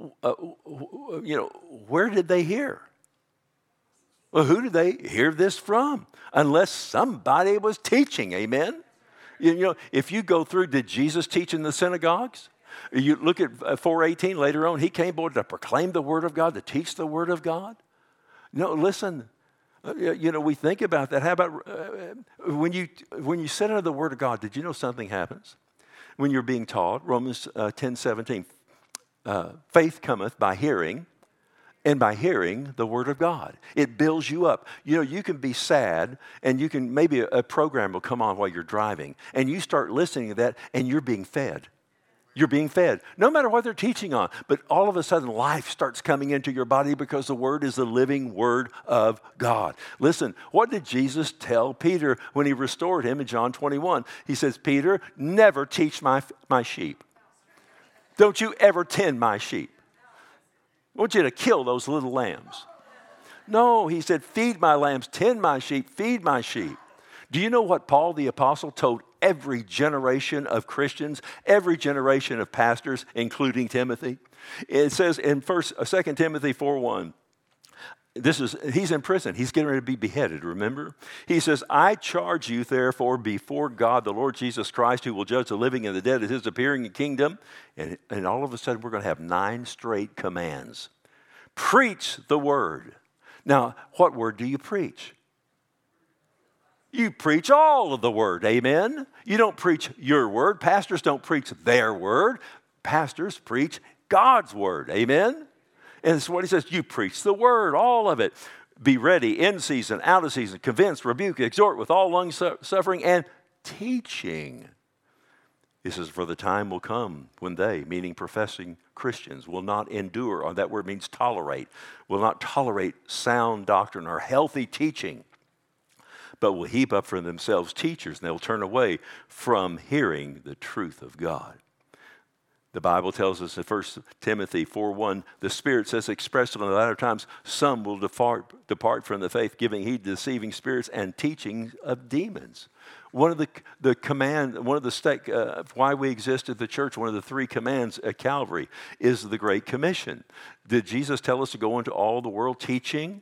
where did they hear? Well, who did they hear this from? Unless somebody was teaching, amen? If you go through, did Jesus teach in the synagogues? You look at 4:18 later on, he came forward to proclaim the word of God, to teach the word of God. No, listen, we think about that. How about when you sit under the word of God, did you know something happens? When you're being taught, Romans 10:17, faith cometh by hearing, and by hearing the word of God. It builds you up. You can be sad, and maybe a program will come on while you're driving, and you start listening to that, and you're being fed. You're being fed, no matter what they're teaching on. But all of a sudden, life starts coming into your body because the Word is the living Word of God. Listen, what did Jesus tell Peter when he restored him in John 21? He says, Peter, never teach my sheep. Don't you ever tend my sheep. I want you to kill those little lambs. No, he said, feed my lambs, tend my sheep, feed my sheep. Do you know what Paul the Apostle told every generation of Christians, every generation of pastors, including Timothy? It says in 2 Timothy 4:1, he's in prison. He's getting ready to be beheaded, remember? He says, I charge you, therefore, before God, the Lord Jesus Christ, who will judge the living and the dead at his appearing in kingdom. And all of a sudden, we're going to have 9 straight commands. Preach the word. Now, what word do you preach? You preach all of the word, amen? You don't preach your word. Pastors don't preach their word. Pastors preach God's word, amen? And it's what he says, you preach the word, all of it. Be ready, in season, out of season, convince, rebuke, exhort with all long suffering and teaching. He says, for the time will come when they, meaning professing Christians, will not endure, or that word means tolerate, will not tolerate sound doctrine or healthy teaching, but will heap up for themselves teachers, and they'll turn away from hearing the truth of God. The Bible tells us in 1 Timothy 4:1, the Spirit says expressly in the latter times, some will depart from the faith, giving heed to deceiving spirits and teaching of demons. One of the command, one of the why we exist at the church, one of the 3 commands at Calvary is the Great Commission. Did Jesus tell us to go into all the world teaching,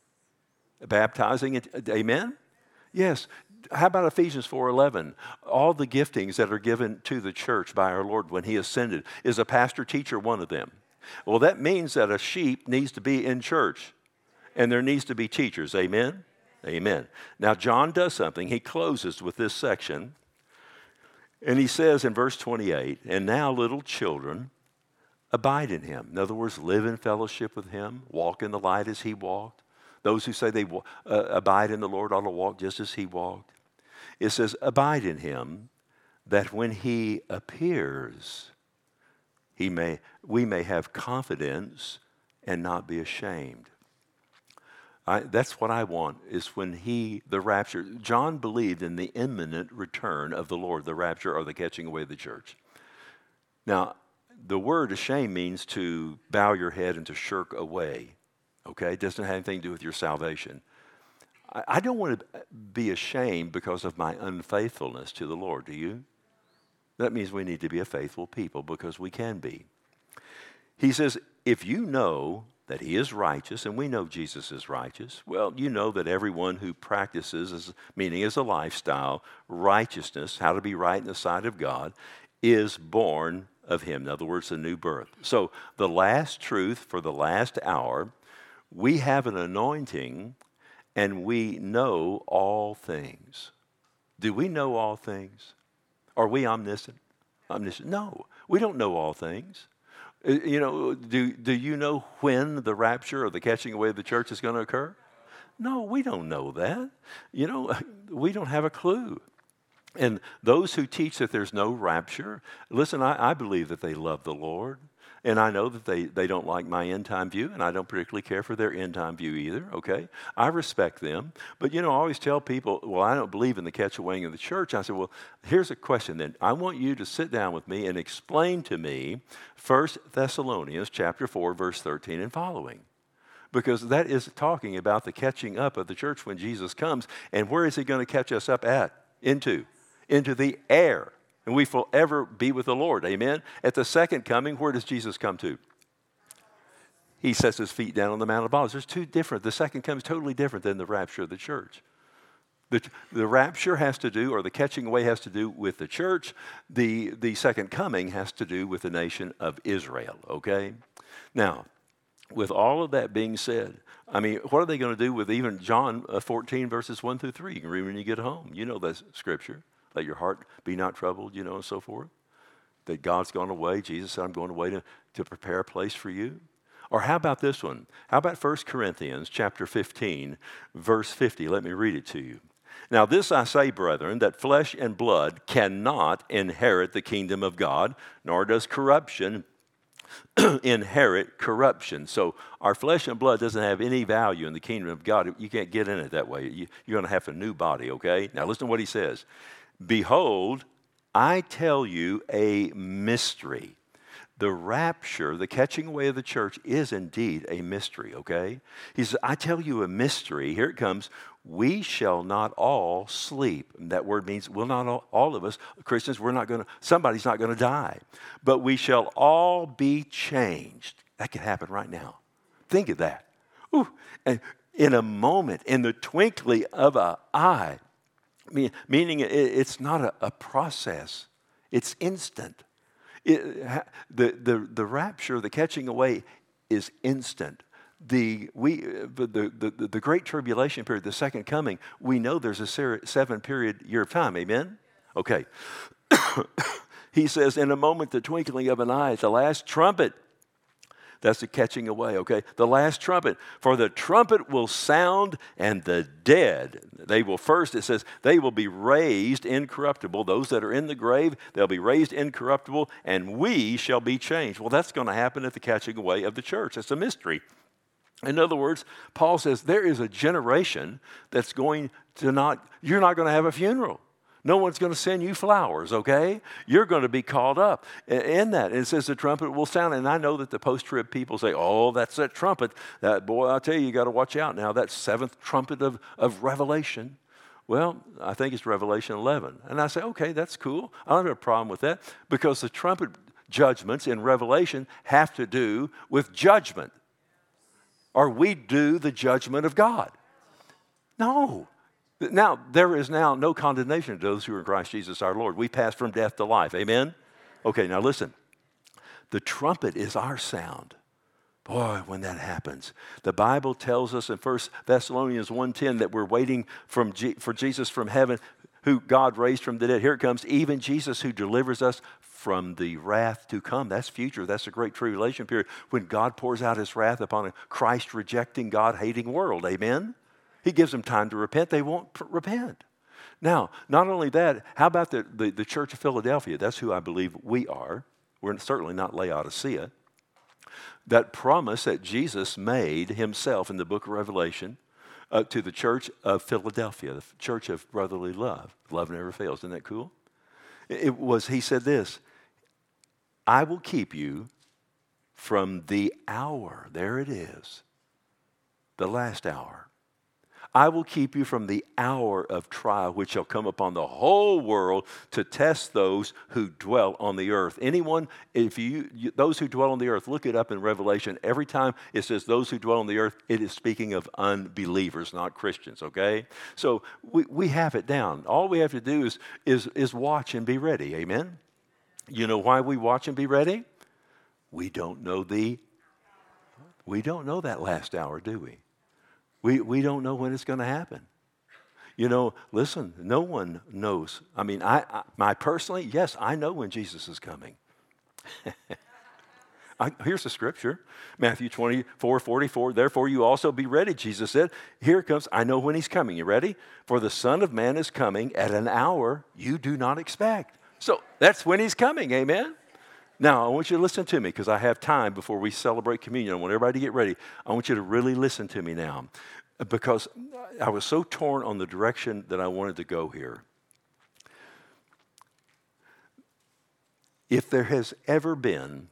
baptizing? Amen? Yes. How about Ephesians 4:11? All the giftings that are given to the church by our Lord when he ascended. Is a pastor teacher one of them? Well, that means that a sheep needs to be in church, and there needs to be teachers. Amen? Amen. Now, John does something. He closes with this section, and he says in verse 28, and now little children, abide in him. In other words, live in fellowship with him, walk in the light as he walked. Those who say they abide in the Lord ought to walk just as he walked. It says, abide in him, that when he appears, we may have confidence and not be ashamed. That's what I want, is when the rapture. John believed in the imminent return of the Lord, the rapture or the catching away of the church. Now, the word ashamed means to bow your head and to shirk away. Okay, it doesn't have anything to do with your salvation. I don't want to be ashamed because of my unfaithfulness to the Lord, do you? That means we need to be a faithful people because we can be. He says, if you know that he is righteous, and we know Jesus is righteous, well, you know that everyone who practices, meaning as a lifestyle, righteousness, how to be right in the sight of God, is born of him. In other words, a new birth. So the last truth for the last hour, we have an anointing and we know all things. Do we know all things? Are we omniscient? No, we don't know all things. Do you know when the rapture or the catching away of the church is going to occur? No, we don't know that. We don't have a clue. And those who teach that there's no rapture, listen, I believe that they love the Lord. And I know that they don't like my end time view, and I don't particularly care for their end time view either, okay? I respect them. But, I always tell people, well, I don't believe in the catch away of the church. I said, well, here's a question then. I want you to sit down with me and explain to me 1 Thessalonians chapter 4, verse 13 and following. Because that is talking about the catching up of the church when Jesus comes. And where is he going to catch us up at? Into the air. And we will ever be with the Lord. Amen? At the second coming, where does Jesus come to? He sets his feet down on the Mount of Olives. There's two different. The second coming is totally different than the rapture of the church. The rapture has to do, or the catching away has to do with the church. The second coming has to do with the nation of Israel. Okay? Now, with all of that being said, what are they going to do with even John 14, verses 1 through 3? You can read when you get home. You know that scripture. Let your heart be not troubled, and so forth. That God's gone away. Jesus said, I'm going away to prepare a place for you. Or how about this one? How about 1 Corinthians chapter 15, verse 50? Let me read it to you. Now this I say, brethren, that flesh and blood cannot inherit the kingdom of God, nor does corruption inherit corruption. So our flesh and blood doesn't have any value in the kingdom of God. You can't get in it that way. You're going to have a new body, okay? Now listen to what he says. Behold, I tell you a mystery. The rapture, the catching away of the church is indeed a mystery, okay? He says, I tell you a mystery. Here it comes. We shall not all sleep. And that word means we'll not all of us, Christians, somebody's not going to die. But we shall all be changed. That could happen right now. Think of that. Ooh, and in a moment, in the twinkling of an eye, meaning it's not a process. It's instant. The rapture, the catching away is instant. The Great Tribulation period, the second coming, we know there's a 7-period year of time. Amen? Okay. He says, in a moment, the twinkling of an eye, at the last trumpet. That's the catching away, okay? The last trumpet. For the trumpet will sound, and the dead, it says, they will be raised incorruptible. Those that are in the grave, they'll be raised incorruptible, and we shall be changed. Well, that's going to happen at the catching away of the church. That's a mystery. In other words, Paul says there is a generation that's going to you're not going to have a funeral. No one's going to send you flowers, okay? You're going to be called up in that. And it says the trumpet will sound. And I know that the post-trib people say, oh, that's that trumpet. Boy, I'll tell you got to watch out now. That seventh trumpet of Revelation. Well, I think it's Revelation 11. And I say, okay, that's cool. I don't have a problem with that because the trumpet judgments in Revelation have to do with judgment. Or we do the judgment of God. No. Now, there is now no condemnation to those who are in Christ Jesus our Lord. We pass from death to life. Amen? Okay, now listen. The trumpet is our sound. Boy, when that happens. The Bible tells us in 1 Thessalonians 1:10 that we're waiting for Jesus from heaven, who God raised from the dead. Here it comes, even Jesus who delivers us from the wrath to come. That's future. That's a great tribulation period when God pours out his wrath upon a Christ-rejecting, God-hating world. Amen? He gives them time to repent. They won't repent. Now, not only that, how about the Church of Philadelphia? That's who I believe we are. We're certainly not Laodicea. That promise that Jesus made himself in the book of Revelation to the Church of Philadelphia, the Church of Brotherly Love. Love never fails. Isn't that cool? He said this, I will keep you from the hour. There it is. The last hour. I will keep you from the hour of trial which shall come upon the whole world to test those who dwell on the earth. Anyone, those who dwell on the earth, look it up in Revelation. Every time it says those who dwell on the earth, it is speaking of unbelievers, not Christians, okay? So we have it down. All we have to do is watch and be ready, amen? You know why we watch and be ready? We don't know that last hour, do we? We don't know when it's going to happen. Listen, no one knows. I mean, I personally, yes, I know when Jesus is coming. Here's the scripture, Matthew 24:44. Therefore you also be ready, Jesus said. Here it comes. I know when he's coming. You ready? For the Son of Man is coming at an hour you do not expect. So that's when he's coming. Amen? Now, I want you to listen to me because I have time before we celebrate communion. I want everybody to get ready. I want you to really listen to me now because I was so torn on the direction that I wanted to go here. If there has ever been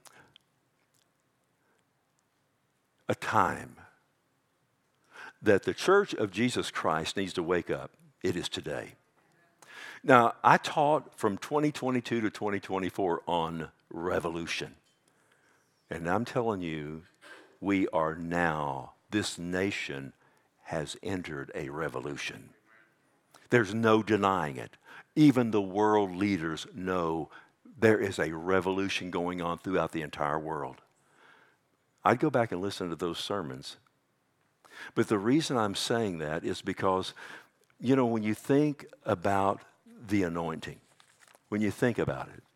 a time that the Church of Jesus Christ needs to wake up, it is today. Now, I taught from 2022 to 2024 on revolution. And I'm telling you, we are now, this nation has entered a revolution. There's no denying it. Even the world leaders know there is a revolution going on throughout the entire world. I'd go back and listen to those sermons. But the reason I'm saying that is because, you know, when you think about the anointing, when you think about it,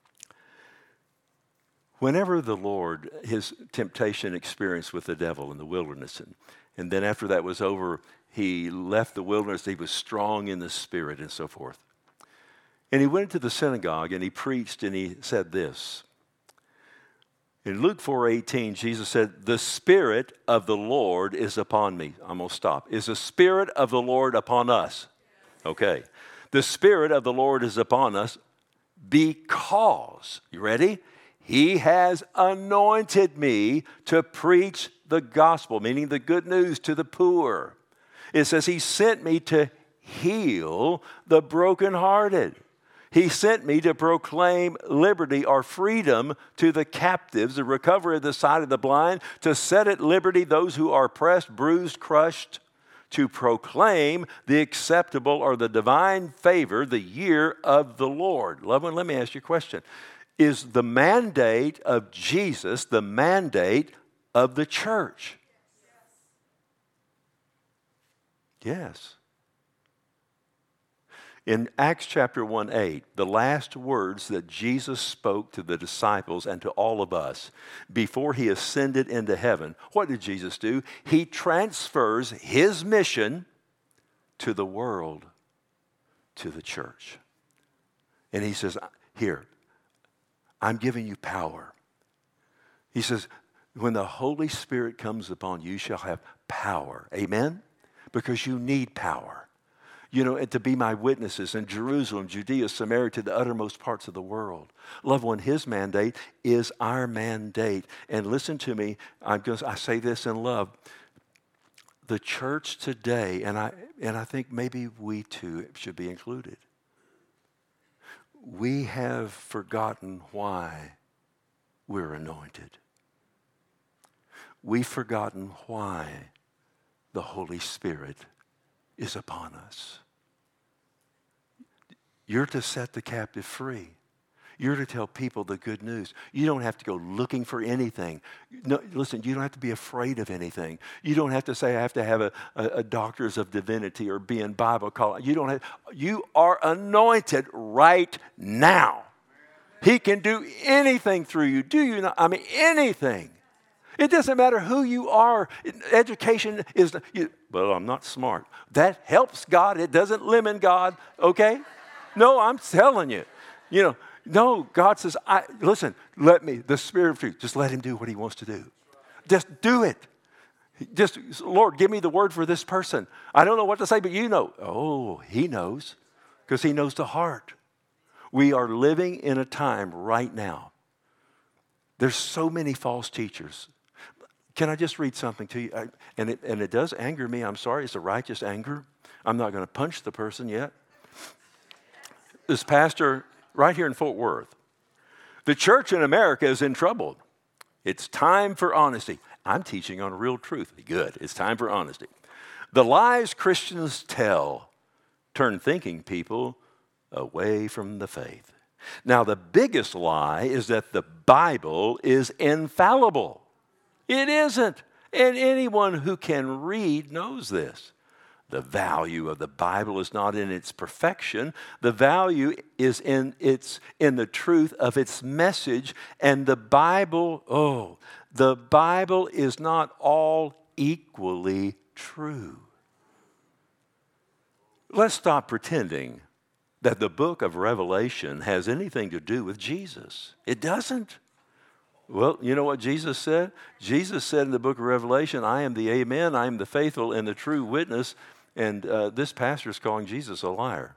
whenever the Lord, his temptation experience with the devil in the wilderness, and then after that was over, he left the wilderness, he was strong in the spirit and so forth. And he went into the synagogue and he preached and he said this. In Luke 4:18, Jesus said, the Spirit of the Lord is upon me. I'm going to stop. Is the Spirit of the Lord upon us? Okay. The Spirit of the Lord is upon us because, you ready? He has anointed me to preach the gospel, meaning the good news to the poor. It says he sent me to heal the brokenhearted. He sent me to proclaim liberty or freedom to the captives, the recovery of the sight of the blind, to set at liberty those who are oppressed, bruised, crushed, to proclaim the acceptable or the divine favor, the year of the Lord. Loved one, let me ask you a question. Is the mandate of Jesus the mandate of the church? Yes. In Acts chapter 1:8, the last words that Jesus spoke to the disciples and to all of us before he ascended into heaven, what did Jesus do? He transfers his mission to the world, to the church. And he says, here, I'm giving you power. He says, when the Holy Spirit comes upon you, you shall have power. Amen? Because you need power. You know, and to be my witnesses in Jerusalem, Judea, Samaria, to the uttermost parts of the world. Loved one, his mandate is our mandate. And listen to me, I say this in love. The church today, and I think maybe we too should be included. We have forgotten why we're anointed. We've forgotten why the Holy Spirit is upon us. You're to set the captive free. You're to tell people the good news. You don't have to go looking for anything. No, listen, you don't have to be afraid of anything. You don't have to say, I have to have a doctor's of divinity or be in Bible college. You are anointed right now. He can do anything through you. Do you not? I mean, anything. It doesn't matter who you are. Education is, well, I'm not smart. That helps God. It doesn't limit God, okay? No, I'm telling you. No, God says, listen, the Spirit of truth, just let him do what he wants to do. Just do it. Just, Lord, give me the word for this person. I don't know what to say, but you know. Oh, he knows, because he knows the heart. We are living in a time right now. There's so many false teachers. Can I just read something to you? And it does anger me. I'm sorry. It's a righteous anger. I'm not going to punch the person yet. This pastor right here in Fort Worth. The church in America is in trouble. It's time for honesty. I'm teaching on real truth. Good. It's time for honesty. The lies Christians tell turn thinking people away from the faith. Now, the biggest lie is that the Bible is infallible. It isn't. And anyone who can read knows this. The value of the Bible is not in its perfection. The value is in the truth of its message. And the Bible is not all equally true. Let's stop pretending that the book of Revelation has anything to do with Jesus. It doesn't. Well, you know what Jesus said? Jesus said in the book of Revelation, I am the Amen, I am the faithful and the true witness. And this pastor is calling Jesus a liar.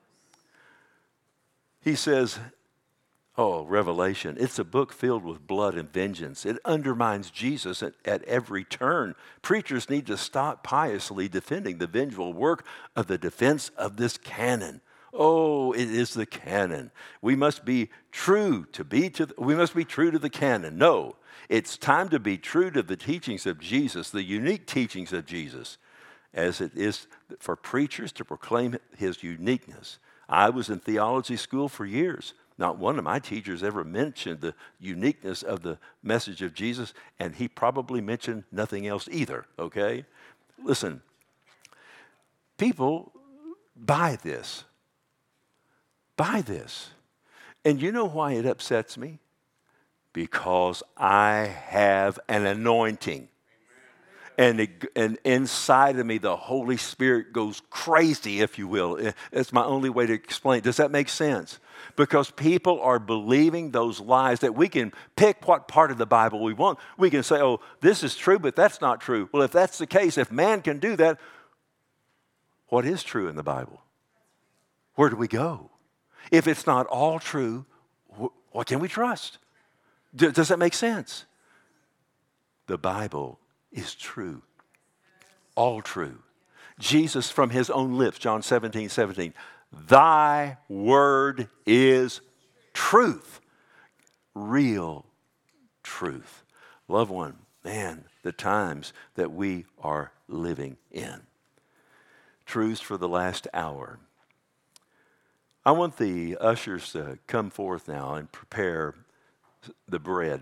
He says, Revelation, it's a book filled with blood and vengeance. It undermines Jesus at every turn. Preachers need to stop piously defending the vengeful work of the defense of this canon. Oh, it is the canon. We must be true to the canon. No, it's time to be true to the teachings of Jesus, the unique teachings of Jesus, as it is for preachers to proclaim his uniqueness. I was in theology school for years. Not one of my teachers ever mentioned the uniqueness of the message of Jesus, and he probably mentioned nothing else either, okay? Listen, people buy this. Buy this. And you know why it upsets me? Because I have an anointing. And inside of me, the Holy Spirit goes crazy, if you will. It's my only way to explain. Does that make sense? Because people are believing those lies that we can pick what part of the Bible we want. We can say, this is true, but that's not true. Well, if that's the case, if man can do that, what is true in the Bible? Where do we go? If it's not all true, what can we trust? Does that make sense? The Bible is true. All true. Jesus from his own lips, John 17:17, thy word is truth. Real truth. Loved one, man, the times that we are living in. Truths for the last hour. I want the ushers to come forth now and prepare the bread.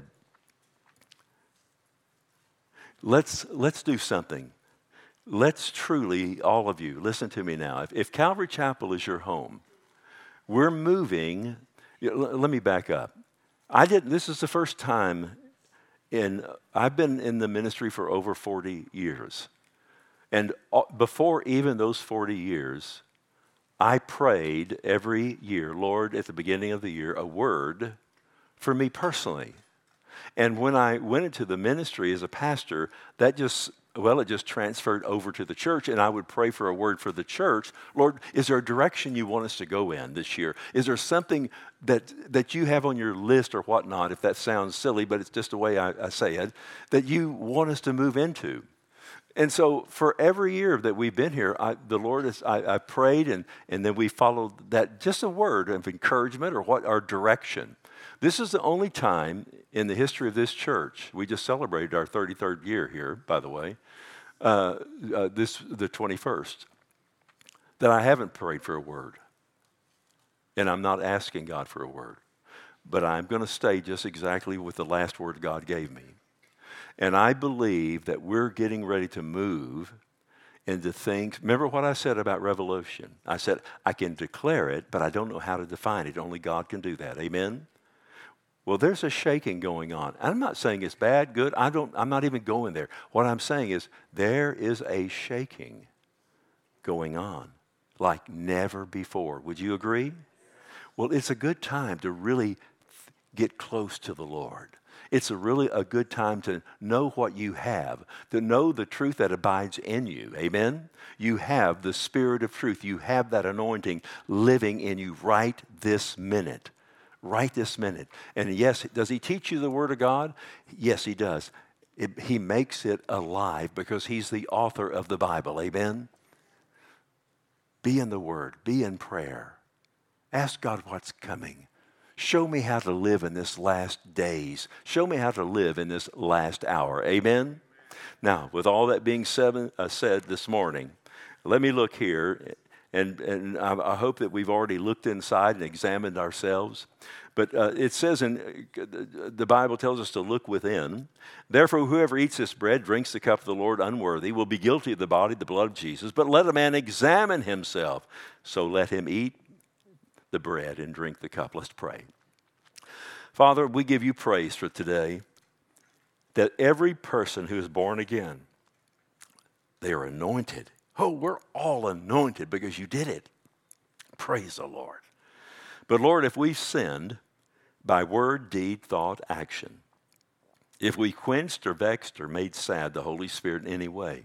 Let's do something. Let's truly, all of you, listen to me now. If Calvary Chapel is your home, we're moving. Let me back up. This is the first time I've been in the ministry for over 40 years. And before even those 40 years, I prayed every year, Lord, at the beginning of the year, a word for me personally. And when I went into the ministry as a pastor, it just transferred over to the church, and I would pray for a word for the church. Lord, is there a direction you want us to go in this year? Is there something that you have on your list or whatnot, if that sounds silly, but it's just the way I say it, that you want us to move into? And so for every year that we've been here, I prayed, and then we followed that, just a word of encouragement or our direction. This is the only time in the history of this church, we just celebrated our 33rd year here, by the way, the 21st, that I haven't prayed for a word. And I'm not asking God for a word. But I'm going to stay just exactly with the last word God gave me. And I believe that we're getting ready to move into things. Remember what I said about Revelation? I said, I can declare it, but I don't know how to define it. Only God can do that. Amen? Well, there's a shaking going on. I'm not saying it's bad, good. I'm not even going there. What I'm saying is there is a shaking going on like never before. Would you agree? Well, it's a good time to really get close to the Lord. It's really a good time to know what you have, to know the truth that abides in you. Amen? You have the Spirit of truth. You have that anointing living in you right this minute. Right this minute. And yes, does he teach you the Word of God? Yes, he does. He makes it alive because he's the author of the Bible. Amen? Be in the Word. Be in prayer. Ask God what's coming. Show me how to live in this last days. Show me how to live in this last hour. Amen? Now, with all that being said this morning, let me look here. And I hope that we've already looked inside and examined ourselves. But it says the Bible tells us to look within. Therefore, whoever eats this bread, drinks the cup of the Lord unworthy, will be guilty of the body, the blood of Jesus. But let a man examine himself. So let him eat the bread and drink the cup. Let's pray. Father, we give you praise for today, that every person who is born again, they are anointed. Oh, we're all anointed because you did it. Praise the Lord. But Lord, if we've sinned by word, deed, thought, action, if we quenched or vexed or made sad the Holy Spirit in any way,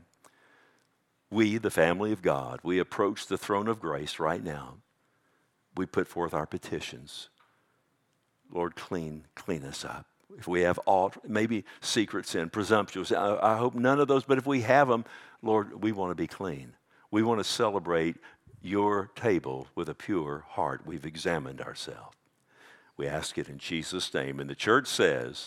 we, the family of God, we approach the throne of grace right now. We put forth our petitions. Lord, clean us up. If we have aught, maybe secret sin, presumptuous, I hope none of those, but if we have them, Lord, we want to be clean. We want to celebrate your table with a pure heart. We've examined ourselves. We ask it in Jesus' name. And the church says,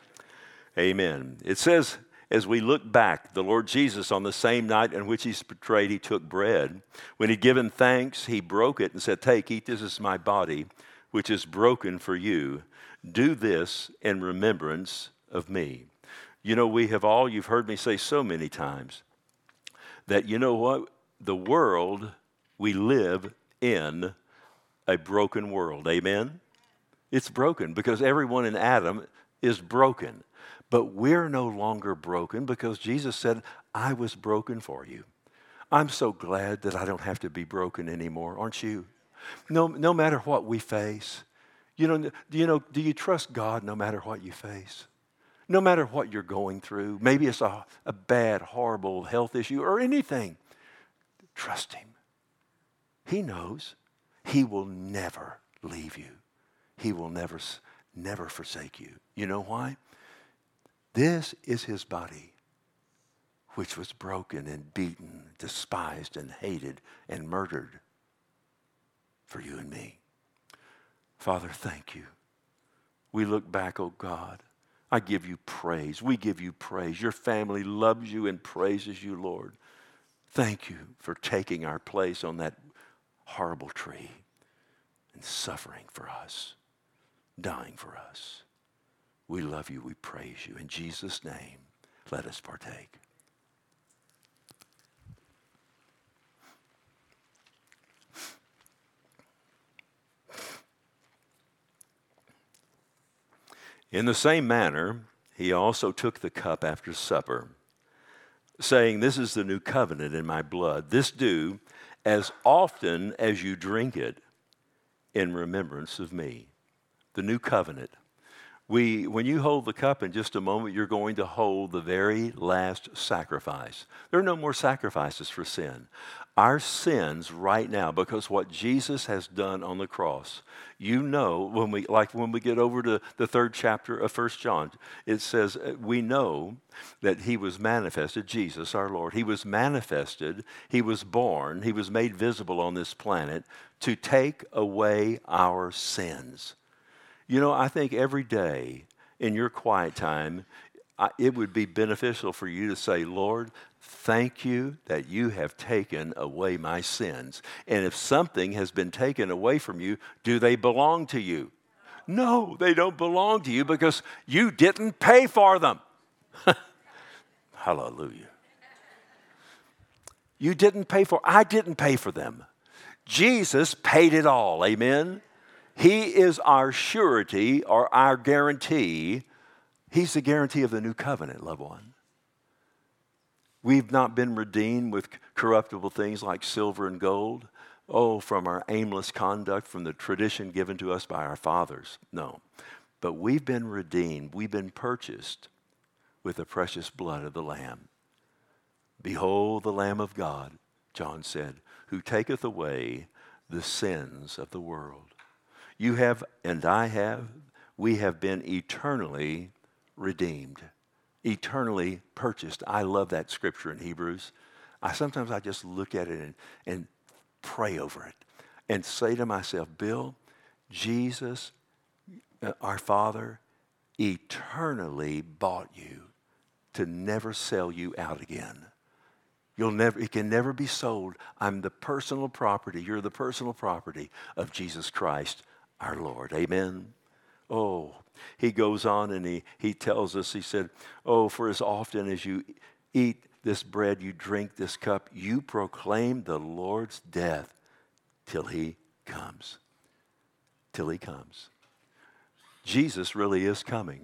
amen. It says, as we look back, the Lord Jesus, on the same night in which he's betrayed, he took bread. When he'd given thanks, he broke it and said, take, eat, this is my body, which is broken for you. Do this in remembrance of me. You know, you've heard me say so many times that, you know what? The world, we live in a broken world. Amen? It's broken because everyone in Adam is broken. But we're no longer broken because Jesus said, I was broken for you. I'm so glad that I don't have to be broken anymore, aren't you? No matter what we face. Do you trust God no matter what you face? No matter what you're going through. Maybe it's a bad, horrible health issue or anything. Trust him. He knows. He will never leave you. He will never forsake you. You know why? This is his body, which was broken and beaten, despised and hated and murdered for you and me. Father, thank you. We look back, oh God. I give you praise. We give you praise. Your family loves you and praises you, Lord. Thank you for taking our place on that horrible tree and suffering for us, dying for us. We love you. We praise you. In Jesus' name, let us partake. In the same manner, he also took the cup after supper, saying, this is the new covenant in my blood. This do as often as you drink it in remembrance of me. The new covenant. When you hold the cup in just a moment, you're going to hold the very last sacrifice. There are no more sacrifices for sin. Our sins right now, because what Jesus has done on the cross, when we get over to the 3rd chapter of 1 John, it says we know that he was manifested, Jesus our Lord. He was manifested, he was born, he was made visible on this planet to take away our sins. I think every day in your quiet time, it would be beneficial for you to say, Lord, thank you that you have taken away my sins. And if something has been taken away from you, do they belong to you? No, they don't belong to you because you didn't pay for them. Hallelujah. You didn't pay for, I didn't pay for them. Jesus paid it all. Amen. He is our surety or our guarantee. He's the guarantee of the new covenant, loved one. We've not been redeemed with corruptible things like silver and gold. From our aimless conduct, from the tradition given to us by our fathers. No. But we've been redeemed. We've been purchased with the precious blood of the Lamb. Behold the Lamb of God, John said, who taketh away the sins of the world. You have, and I have, we have been eternally redeemed, eternally purchased. I love that scripture in Hebrews. Sometimes I just look at it and pray over it and say to myself, Bill, Jesus, our Father, eternally bought you to never sell you out again. It can never be sold. I'm the personal property. You're the personal property of Jesus Christ, our Lord. Amen. Oh, he goes on and he tells us, he said, oh, for as often as you eat this bread, you drink this cup, you proclaim the Lord's death till he comes. Till he comes. Jesus really is coming.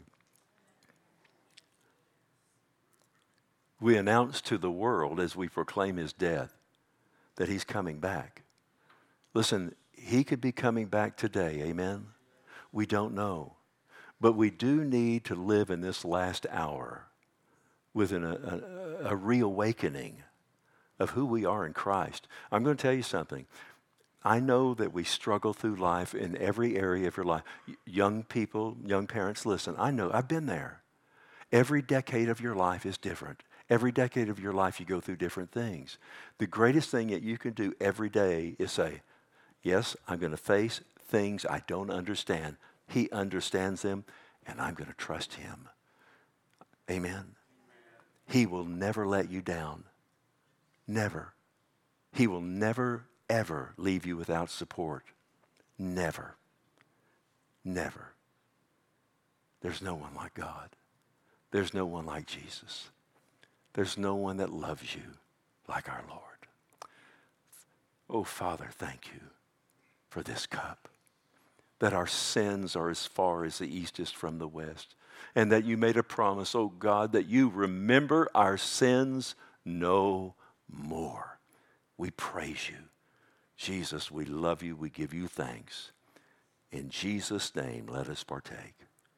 We announce to the world as we proclaim his death that he's coming back. Listen, he could be coming back today, amen? We don't know. But we do need to live in this last hour with a reawakening of who we are in Christ. I'm going to tell you something. I know that we struggle through life in every area of your life. Young people, young parents, listen, I know, I've been there. Every decade of your life is different. Every decade of your life you go through different things. The greatest thing that you can do every day is say, yes, I'm going to face things I don't understand. He understands them, and I'm going to trust him. Amen. He will never let you down. Never. He will never, ever leave you without support. Never. Never. There's no one like God. There's no one like Jesus. There's no one that loves you like our Lord. Oh, Father, thank you for this cup, that our sins are as far as the east is from the west, and that you made a promise, oh God, that you remember our sins no more. We praise you. Jesus, we love you. We give you thanks. In Jesus' name, let us partake.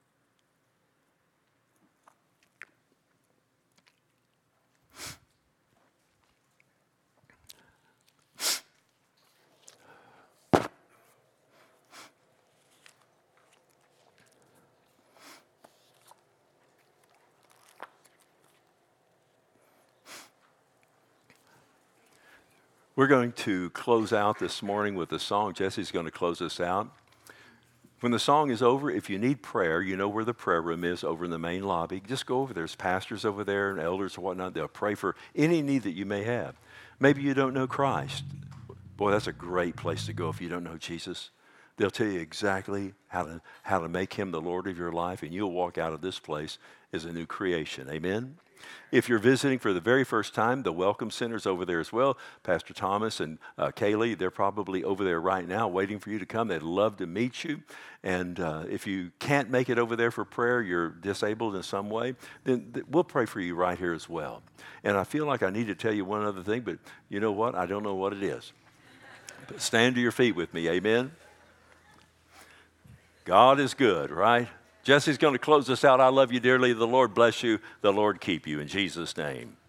We're going to close out this morning with a song. Jesse's going to close us out. When the song is over, if you need prayer, you know where the prayer room is, over in the main lobby. Just go over there. There's pastors over there and elders and whatnot. They'll pray for any need that you may have. Maybe you don't know Christ. Boy, that's a great place to go if you don't know Jesus. They'll tell you exactly how to make him the Lord of your life, and you'll walk out of this place as a new creation. Amen? If you're visiting for the very first time, the Welcome Center's over there as well. Pastor Thomas and Kaylee, they're probably over there right now waiting for you to come. They'd love to meet you. And if you can't make it over there for prayer, you're disabled in some way, then we'll pray for you right here as well. And I feel like I need to tell you one other thing, but you know what? I don't know what it is. But stand to your feet with me. Amen? God is good, right? Jesse's going to close us out. I love you dearly. The Lord bless you. The Lord keep you. In Jesus' name.